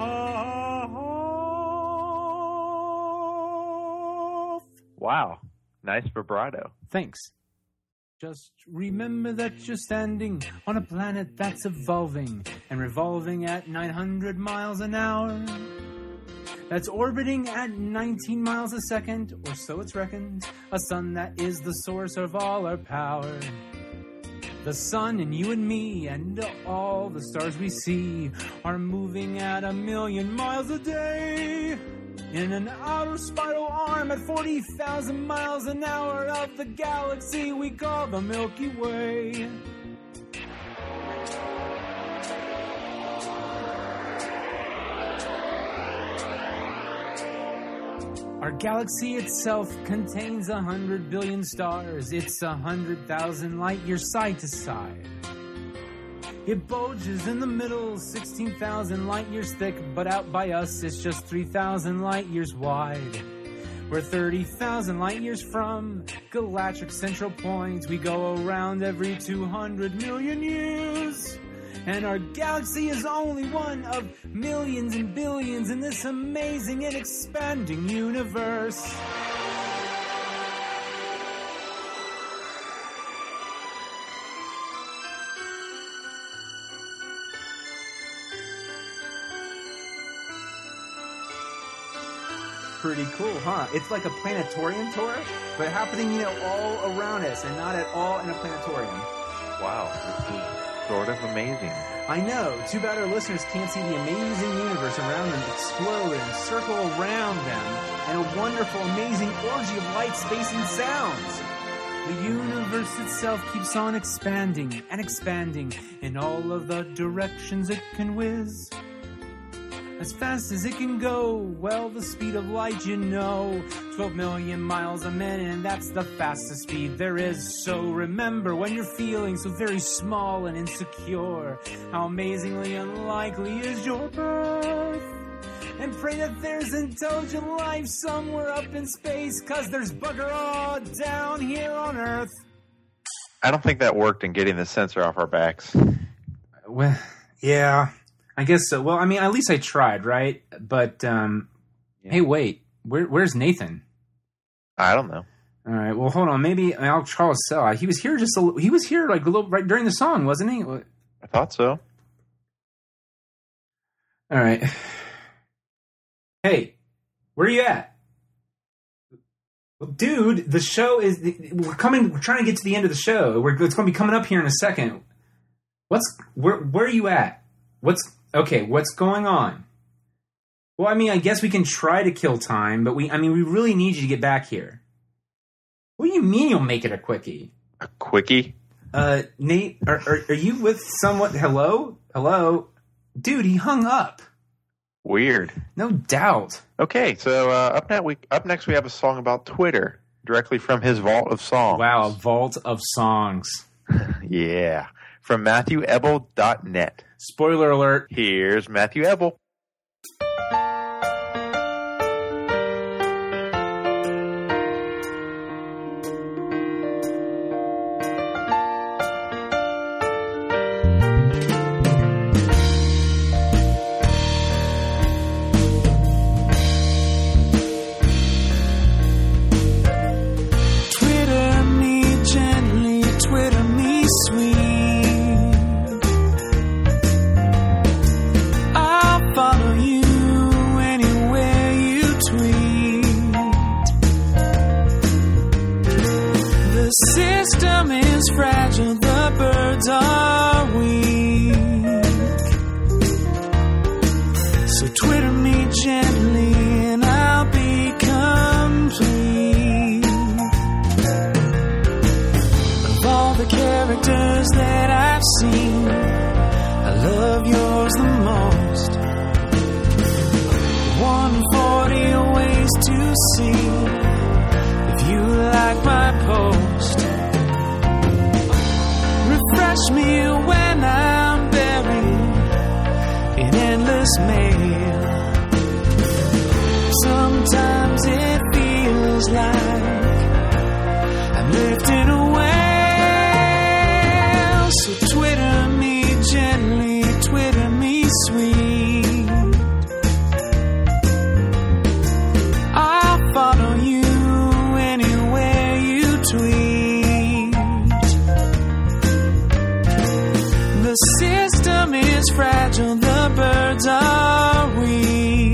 Wow. Nice vibrato. Thanks. Just remember that you're standing on a planet that's evolving and revolving at 900 miles an hour. That's orbiting at 19 miles a second, or so it's reckoned. A sun that is the source of all our power. The sun and you and me and all the stars we see are moving at 1,000,000 miles a day. In an outer spiral arm at 40,000 miles an hour of the galaxy we call the Milky Way. Our galaxy itself contains 100 billion stars. It's 100,000 light years side to side. It bulges in the middle, 16,000 light years thick, but out by us it's just 3,000 light years wide. We're 30,000 light years from galactic central point. We go around every 200 million years. And our galaxy is only one of millions and billions in this amazing and expanding universe. Pretty cool, huh? It's like a planetarium tour, but happening, all around us and not at all in a planetarium. Wow, this is sort of amazing. I know. Too bad our listeners can't see the amazing universe around them explode and circle around them, and a wonderful, amazing orgy of light, space, and sounds. The universe itself keeps on expanding and expanding in all of the directions it can whiz. As fast as it can go, well, the speed of light, 12 million miles a minute, and that's the fastest speed there is. So remember, when you're feeling so very small and insecure, how amazingly unlikely is your birth. And pray that there's intelligent life somewhere up in space, 'cause there's bugger all down here on Earth. I don't think that worked in getting the censor off our backs. Well, yeah. I guess so. Well, I mean, at least I tried, right? But, Hey, wait. Where's Nathan? I don't know. All right. Well, hold on. Maybe I'll try Sell. He was here he was here like a little right during the song, wasn't he? I thought so. All right. Hey, where are you at? Well, dude, the show is... We're trying to get to the end of the show. It's going to be coming up here in a second. Where are you at? What's going on? Well, I mean, I guess we can try to kill time, but we really need you to get back here. What do you mean you'll make it a quickie? A quickie? Nate, are you with someone? Hello? Dude, he hung up. Weird. No doubt. Okay, so up next we have a song about Twitter, directly from his vault of songs. Wow, a vault of songs. Yeah. From MatthewEbel.net. Spoiler alert. Here's Matthew Ebel. Twitter me gently, Twitter me sweet. I'll follow you anywhere you tweet. The system is fragile, the birds are weak. So Twitter me gently and I'll be complete. Of all the characters that I've seen, I love yours the most. 140 ways to see if you like my post. Refresh me when I'm buried voicemail. Sometimes it feels like I'm lifting away. So Twitter me gently, Twitter me sweet. I'll follow you anywhere you tweet. The system is fragile, the birds are weak.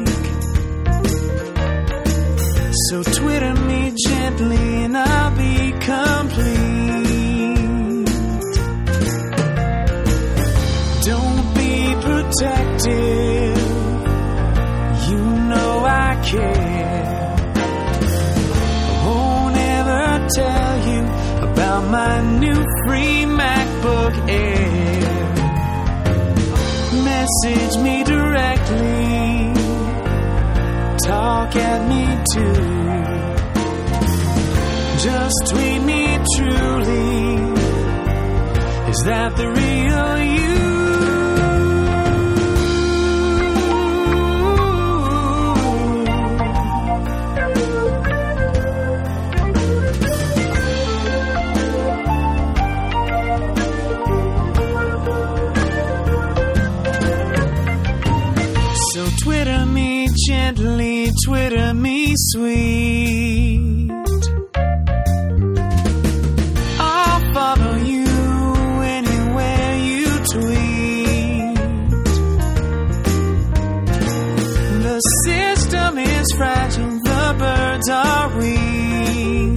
So Twitter me gently and I'll be complete. Don't be protective, you know I care. I won't ever tell you about my new free MacBook Air. Message me directly, talk at me too. Just tweet me truly. Is that the real you? So Twitter me gently, Twitter me sweet. I'll follow you anywhere you tweet. The system is fragile, the birds are weak.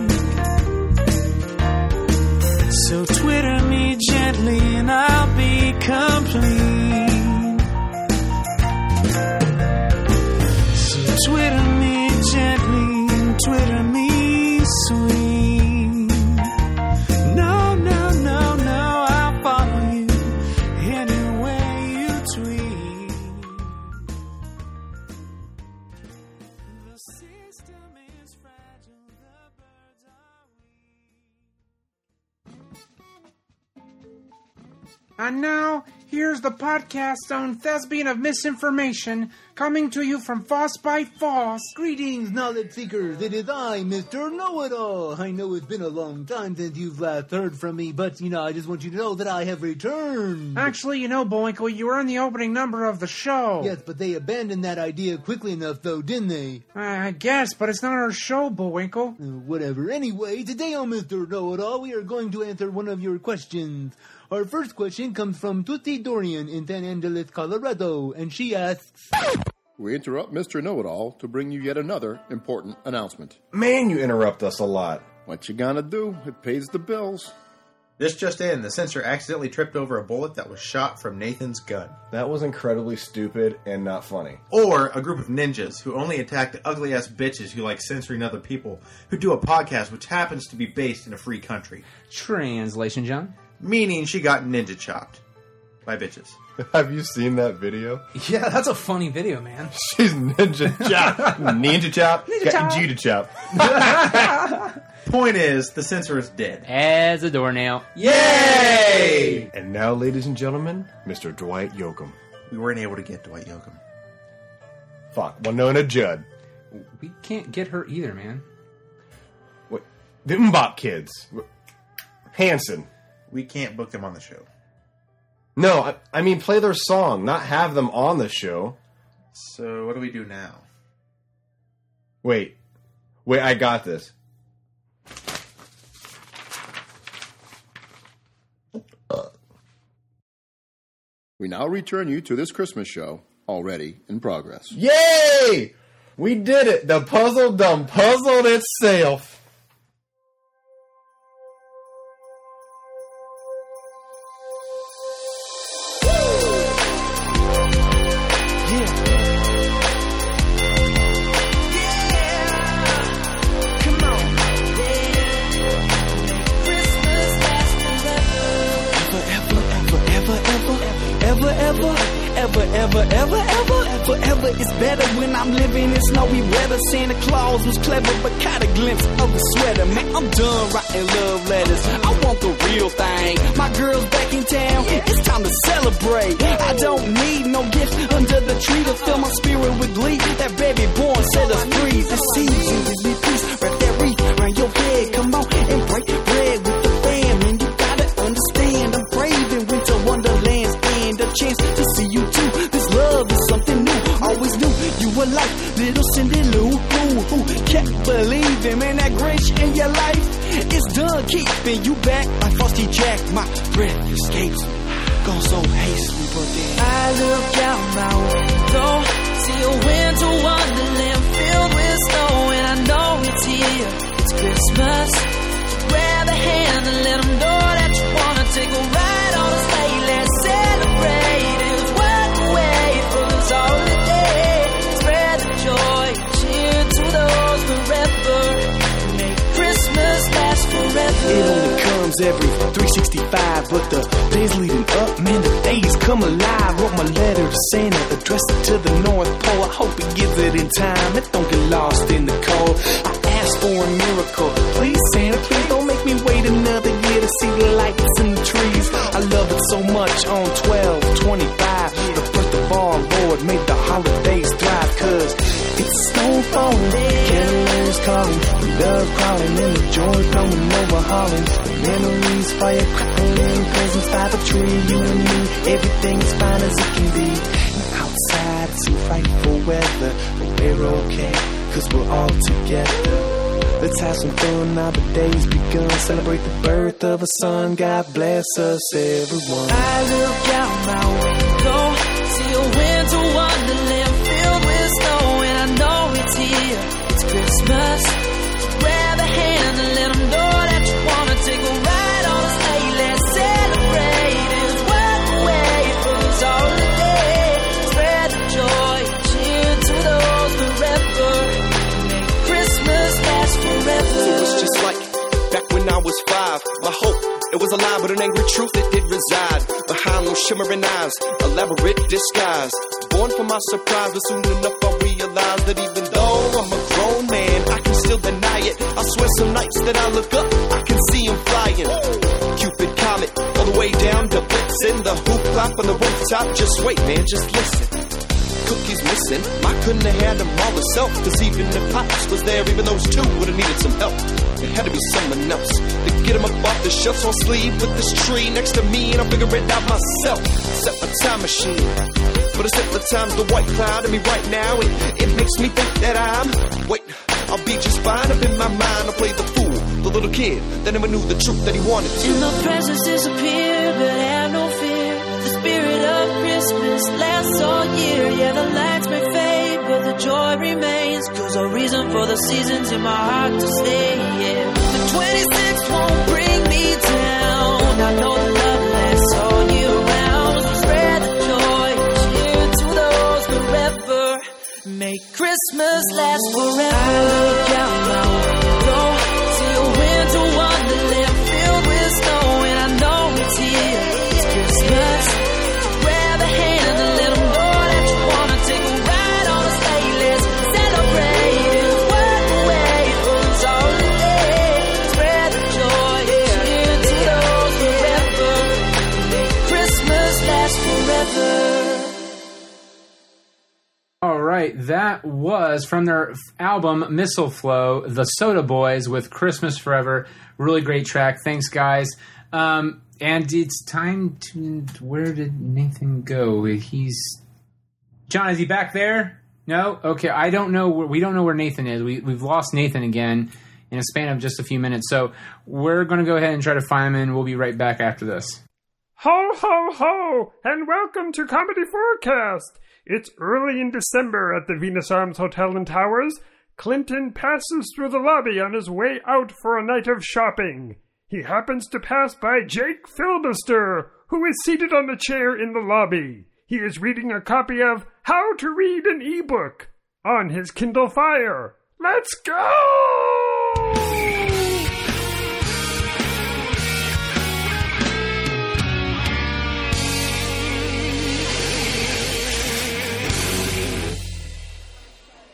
So Twitter me gently and I'll be complete. Twitter me gently, Twitter me sweet. No, no, no, no, I'll follow you anywhere you tweet. The system is fragile, the birds are. And now, here's the podcast on Thespian of Misinformation, coming to you from Foss by Foss. Greetings, knowledge seekers. It is I, Mr. Know-It-All. I know it's been a long time since you've last heard from me, but, I just want you to know that I have returned. Actually, Bullwinkle, you were in the opening number of the show. Yes, but they abandoned that idea quickly enough, though, didn't they? I guess, but it's not our show, Bullwinkle. Whatever. Anyway, today on Mr. Know-It-All, we are going to answer one of your questions. Our first question comes from Tootsie Dorian in San Angeles, Colorado, and she asks... We interrupt Mr. Know-It-All to bring you yet another important announcement. Man, you interrupt us a lot. What you gonna do? It pays the bills. This just in, the censor accidentally tripped over a bullet that was shot from Nathan's gun. That was incredibly stupid and not funny. Or a group of ninjas who only attack the ugly-ass bitches who like censoring other people, who do a podcast which happens to be based in a free country. Translation, John? Meaning she got ninja chopped. By bitches. Have you seen that video? Yeah, that's a funny video, man. She's ninja chop. Ninja chop. Ninja chop. Judah chop. Point is, the censor is dead. As a doornail. Yay! And now, ladies and gentlemen, Mr. Dwight Yoakam. We weren't able to get Dwight Yoakam. Fuck, Winona Judd. We can't get her either, man. What? The Mbop kids. Hanson. We can't book them on the show. No, I mean play their song, not have them on the show. So what do we do now? Wait, I got this. We now return you to this Christmas show, already in progress. Yay! We did it! The puzzle done puzzled itself. Ever Forever is better when I'm living in snowy weather. Santa Claus was clever, but caught a glimpse of a sweater. Man, I'm done writing love letters. I want the real thing. My girl's back in town. It's time to celebrate. I don't need no gifts under the tree to fill my spirit with glee. That baby born set us free. The season gives me peace. Wrap that wreath around your head. Come on and break bread with the fam. And you gotta understand, I'm brave in winter wonderlands. And a chance to see you too. This love is something new. Always knew you were like little Cindy Lou, who kept believing. Man, that Grinch in your life is done keeping you back like Frosty Jack. My breath escapes me, gone so hastily, but then I look out my window, see a winter wonderland filled with snow, and I know it's here. It's Christmas. Grab a hand and let them know that you wanna take a ride on a sleigh. Let's celebrate. It's worth the wait for this holiday. Spread the joy, cheer to those forever. Make Christmas last forever. It only comes every 365, but the days leading up, man, the days come alive. Wrote my letter to Santa, addressed it to the North Pole. I hope he gets it in time. It don't get lost in the cold. I asked for a miracle. Please, Santa, please don't make me wait another year to see the lights in the trees. I love it so much on 12/25. The first of all, Lord, made the holidays thrive. Cause it's snow falling, carolers calling, love crawling, and the joy blowing over Holland. The memories, fire crackling, presents by the tree. You and me, everything is fine as it can be. And outside, it's some frightful weather, but we're okay, cause we're all together. Let's have some fun now the day's begun. Celebrate the birth of a son. God bless us, everyone. I look out my window, see a winter wonderland filled with snow, and I know it's here. It's Christmas. Grab a hand and let them know that you wanna take a ride on a sleigh. Let's celebrate. It's worth the wait for this holiday. Spread the joy, cheer to those forever. Christmas lasts forever. It was just like back when I was 5. My hope, it was a lie, but an angry truth it did reside behind those shimmering eyes, elaborate disguise. Born for my surprise, but soon enough I realized that even though I'm a grown man, I can still deny it. I swear some nights that I look up, I can see him flying. Cupid comet, all the way down to Blitzen. The hoop clap on the rooftop. Just wait, man, just listen. Cookies missing, I couldn't have had them all myself. Cause even if Pops was there, even those two would have needed some help. It had to be someone else to get them up off the shelf. So I'll sleep with this tree next to me and I'll figure it out myself. Set my time machine, but it's at the time's the white cloud in me right now. It makes me think that wait, I'll be just fine. Up in my mind, I'll play the fool, the little kid that never knew the truth that he wanted to. And the presents disappear, but have no fear. The spirit of Christmas lasts all year. Yeah, the lights may fade, but the joy remains. Cause a reason for the seasons in my heart to stay. Yeah, the 26th won't bring me down. I know the love lasts all year round. So spread the joy, cheer to those forever. Make Christmas last forever. I look out my window, see a winter wonderland filled with snow, and I know it's here. It's Christmas. Grab a hand and let them know that you wanna take a ride on a sleigh. Let's celebrate. It's worth the wait for this holiday. Spread the joy, cheer to those forever. Make Christmas last forever. All right, that was from their album Missile Flow, the Soda Boys with Christmas Forever. Really great track. Thanks, guys. And it's time to... Where did Nathan go? John, is he back there? No? Okay, I don't know. We don't know where Nathan is. We've lost Nathan again in a span of just a few minutes. So we're going to go ahead and try to find him, and we'll be right back after this. Ho, ho, ho, and welcome to Comedy Forecast. It's early in December at the Venus Arms Hotel and Towers. Clinton passes through the lobby on his way out for a night of shopping. He happens to pass by Jake Filibuster, who is seated on a chair in the lobby. He is reading a copy of How to Read an E-Book on his Kindle Fire. Let's go!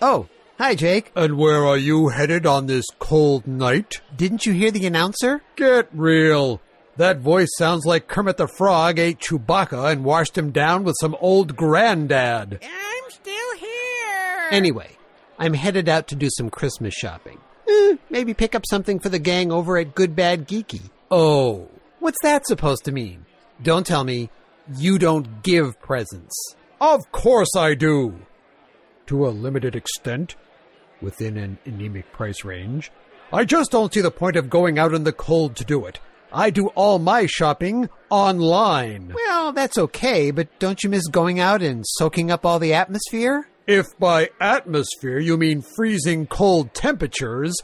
Oh, hi, Jake. And where are you headed on this cold night? Didn't you hear the announcer? Get real. That voice sounds like Kermit the Frog ate Chewbacca and washed him down with some old granddad. I'm still here. Anyway, I'm headed out to do some Christmas shopping. Maybe pick up something for the gang over at Good Bad Geeky. Oh. What's that supposed to mean? Don't tell me you don't give presents. Of course I do. To a limited extent, within an anemic price range. I just don't see the point of going out in the cold to do it. I do all my shopping online. Well, that's okay, but don't you miss going out and soaking up all the atmosphere? If by atmosphere you mean freezing cold temperatures,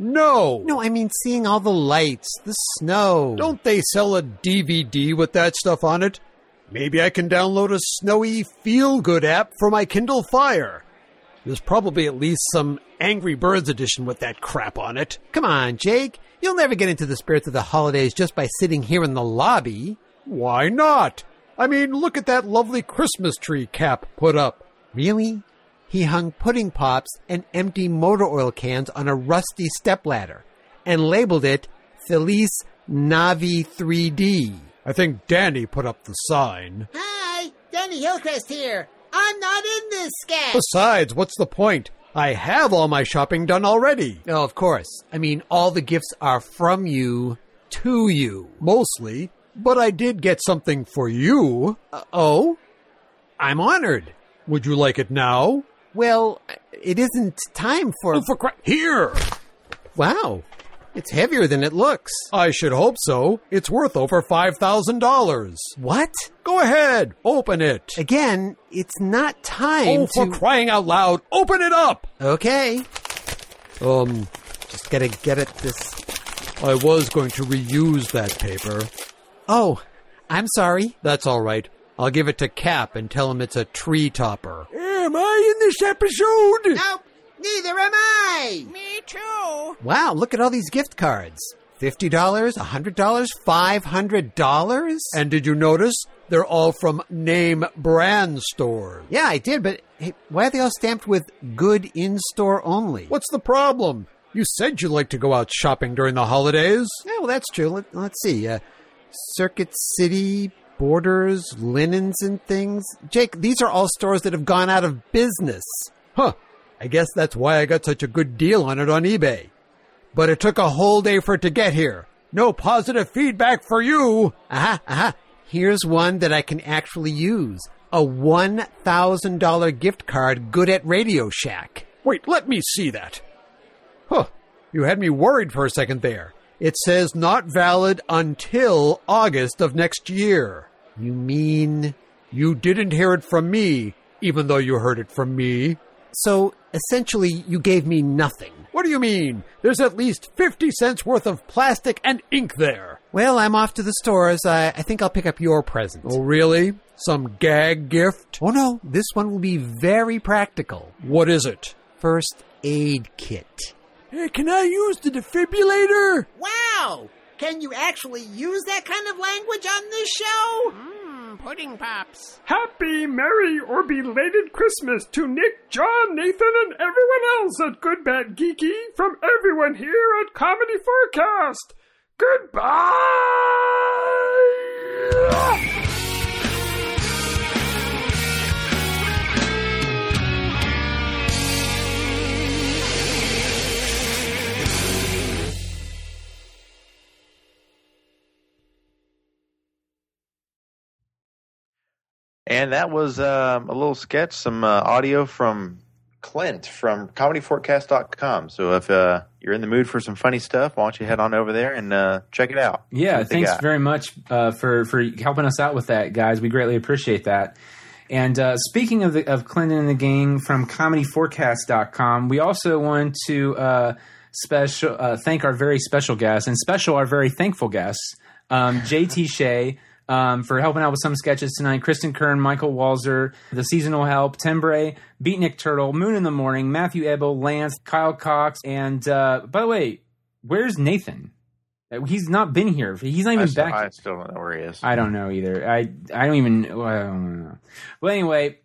no. No, I mean seeing all the lights, the snow. Don't they sell a DVD with that stuff on it? Maybe I can download a snowy feel-good app for my Kindle Fire. There's probably at least some Angry Birds edition with that crap on it. Come on, Jake. You'll never get into the spirit of the holidays just by sitting here in the lobby. Why not? I mean, look at that lovely Christmas tree Cap put up. Really? He hung pudding pops and empty motor oil cans on a rusty stepladder and labeled it Feliz Navi 3D. I think Danny put up the sign. Hi, Danny Hillcrest here. I'm not in this sketch. Besides, what's the point? I have all my shopping done already. Oh, of course. I mean, all the gifts are from you to you. Mostly, but I did get something for you. Oh? I'm honored. Would you like it now? Well, it isn't time for... Oh, here! Wow. It's heavier than it looks. I should hope so. It's worth over $5,000. What? Go ahead. Open it. Again, it's not time to... for crying out loud, open it up! Okay. Just gotta get it this... I was going to reuse that paper. Oh, I'm sorry. That's all right. I'll give it to Cap and tell him it's a tree topper. Am I in this episode? Nope. Neither am I. Me too. Wow, look at all these gift cards. $50, $100, $500. And did you notice? They're all from name brand stores. Yeah, I did, but hey, why are they all stamped with good in-store only? What's the problem? You said you like to go out shopping during the holidays. Yeah, well, that's true. Let's see. Circuit City, Borders, Linens and things. Jake, these are all stores that have gone out of business. Huh. I guess that's why I got such a good deal on it on eBay. But it took a whole day for it to get here. No positive feedback for you. Here's one that I can actually use. A $1,000 gift card good at Radio Shack. Wait, let me see that. Huh. You had me worried for a second there. It says not valid until August of next year. You mean... You didn't hear it from me, even though you heard it from me. So, essentially, you gave me nothing. What do you mean? There's at least 50 cents worth of plastic and ink there. Well, I'm off to the stores. I think I'll pick up your present. Oh, really? Some gag gift? Oh, no. This one will be very practical. What is it? First aid kit. Hey, can I use the defibrillator? Wow! Can you actually use that kind of language on this show? Pudding pops. Happy, merry, or belated Christmas to Nick, John, Nathan, and everyone else at Good Bad Geeky from everyone here at Comedy Forecast. Goodbye! And that was a little sketch, some audio from Clint from comedyforecast.com. So if you're in the mood for some funny stuff, why don't you head on over there and check it out. Yeah, thanks very much for helping us out with that, guys. We greatly appreciate that. And speaking of Clint and the gang from comedyforecast.com, we also want to thank our very special guests, and our very thankful guests, JT Shea, for helping out with some sketches tonight. Kristen Kern, Michael Walzer, The Seasonal Help, Timbre, Beatnik Turtle, Moon in the Morning, Matthew Ebel, Lance, Kyle Cox, and by the way, where's Nathan? He's not been here. He's not even back. I still don't know where he is. I don't know either. I don't even know. Well, anyway,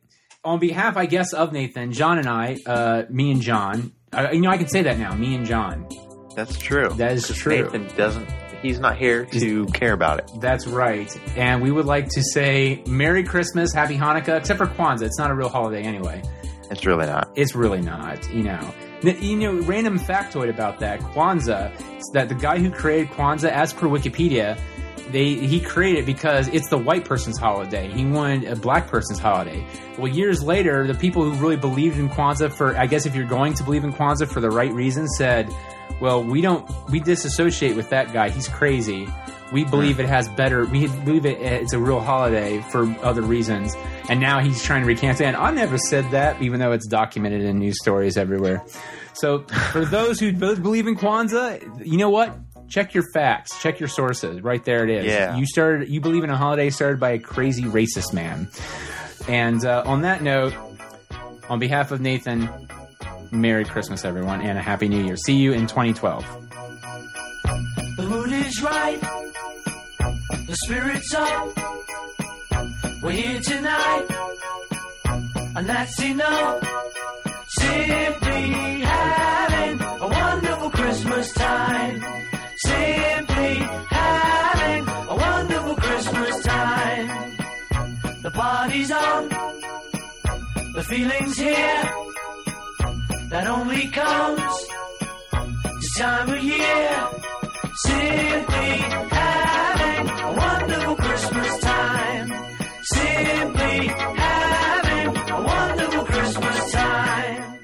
on behalf, I guess, of Nathan, John and I, me and John, I can say that now, me and John. That's true. That is true. Nathan he's not here to care about it. That's right. And we would like to say Merry Christmas, Happy Hanukkah, except for Kwanzaa. It's not a real holiday anyway. It's really not. It's really not, random factoid about that, Kwanzaa, is that the guy who created Kwanzaa, as per Wikipedia, he created it because it's the white person's holiday. He wanted a black person's holiday. Well, years later, the people who really believed in Kwanzaa I guess if you're going to believe in Kwanzaa for the right reason, said, well, we disassociate with that guy. He's crazy. We believe we believe it's a real holiday for other reasons. And now he's trying to recant it. And I never said that, even though it's documented in news stories everywhere. So for those who believe in Kwanzaa, you know what? Check your facts. Check your sources. Right there it is. Yeah. You believe in a holiday started by a crazy racist man. And on that note, on behalf of Nathan, Merry Christmas, everyone, and a Happy New Year. See you in 2012. The mood is right. The spirit's up. We're here tonight. And that's enough. Simply having a wonderful Christmas time. Simply having a wonderful Christmas time. The party's on. The feeling's here. That only comes this time of year. Simply having a wonderful Christmas time. Simply having a wonderful Christmas time.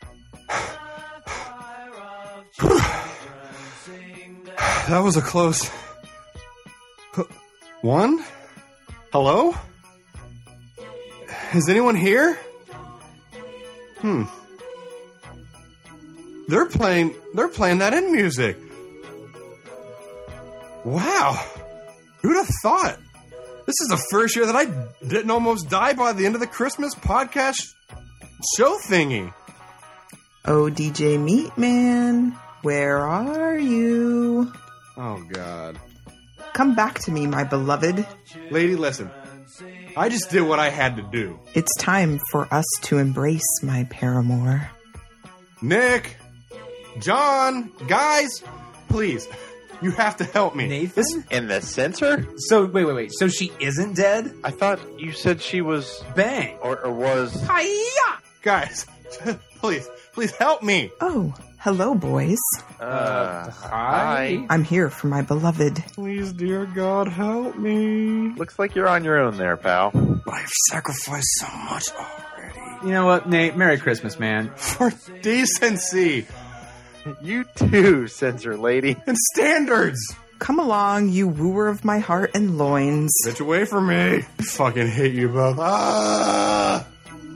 That was a close one. Hello? Is anyone here? They're playing that in music. Wow. Who'd have thought? This is the first year that I didn't almost die by the end of the Christmas podcast show thingy. Oh, DJ Meatman, where are you? Oh, God. Come back to me, my beloved. Lady, listen. I just did what I had to do. It's time for us to embrace my paramour. Nick! John! Guys! Please. You have to help me. Nathan? In the censor? So, wait. So she isn't dead? I thought you said she was... Bang! Or was... Hiya! Guys, please help me. Oh, hello, boys. Hi. I'm here for my beloved. Please, dear God, help me. Looks like you're on your own there, pal. But I've sacrificed so much already. You know what, Nate? Merry Christmas, man. For decency. You too, censor lady. And standards. Come along, you wooer of my heart and loins. Bitch away from me. I fucking hate you both. Ah!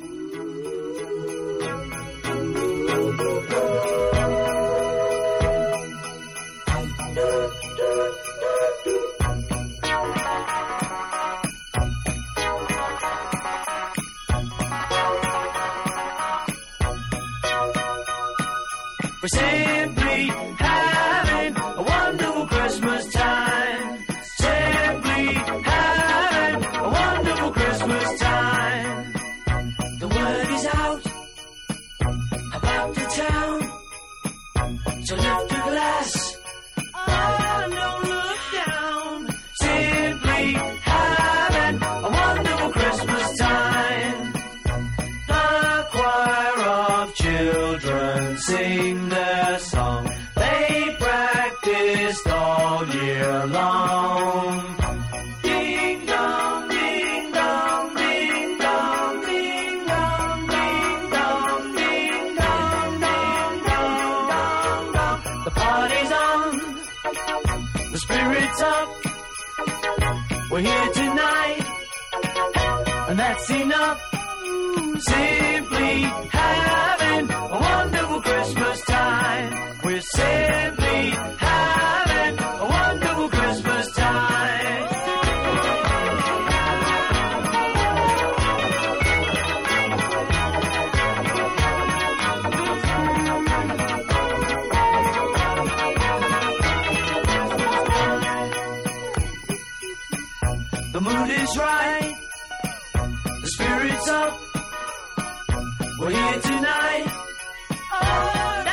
We're simply having a wonderful Christmas time. Simply having a wonderful Christmas time. The word is out about the town. So lift a glass. Oh, don't look down. Simply having a wonderful Christmas time. The choir of children sing their song. They practiced all year long. Ding dong, ding dong, ding dong, ding dong, ding dong, ding dong, dong, dong, dong, dong. The party's on. The spirit's up. We're here tonight. And that's enough. Simply having a wonderful Christmas time. We're simply having a wonderful Christmas time. The mood is right. The spirit's up. here tonight. Oh,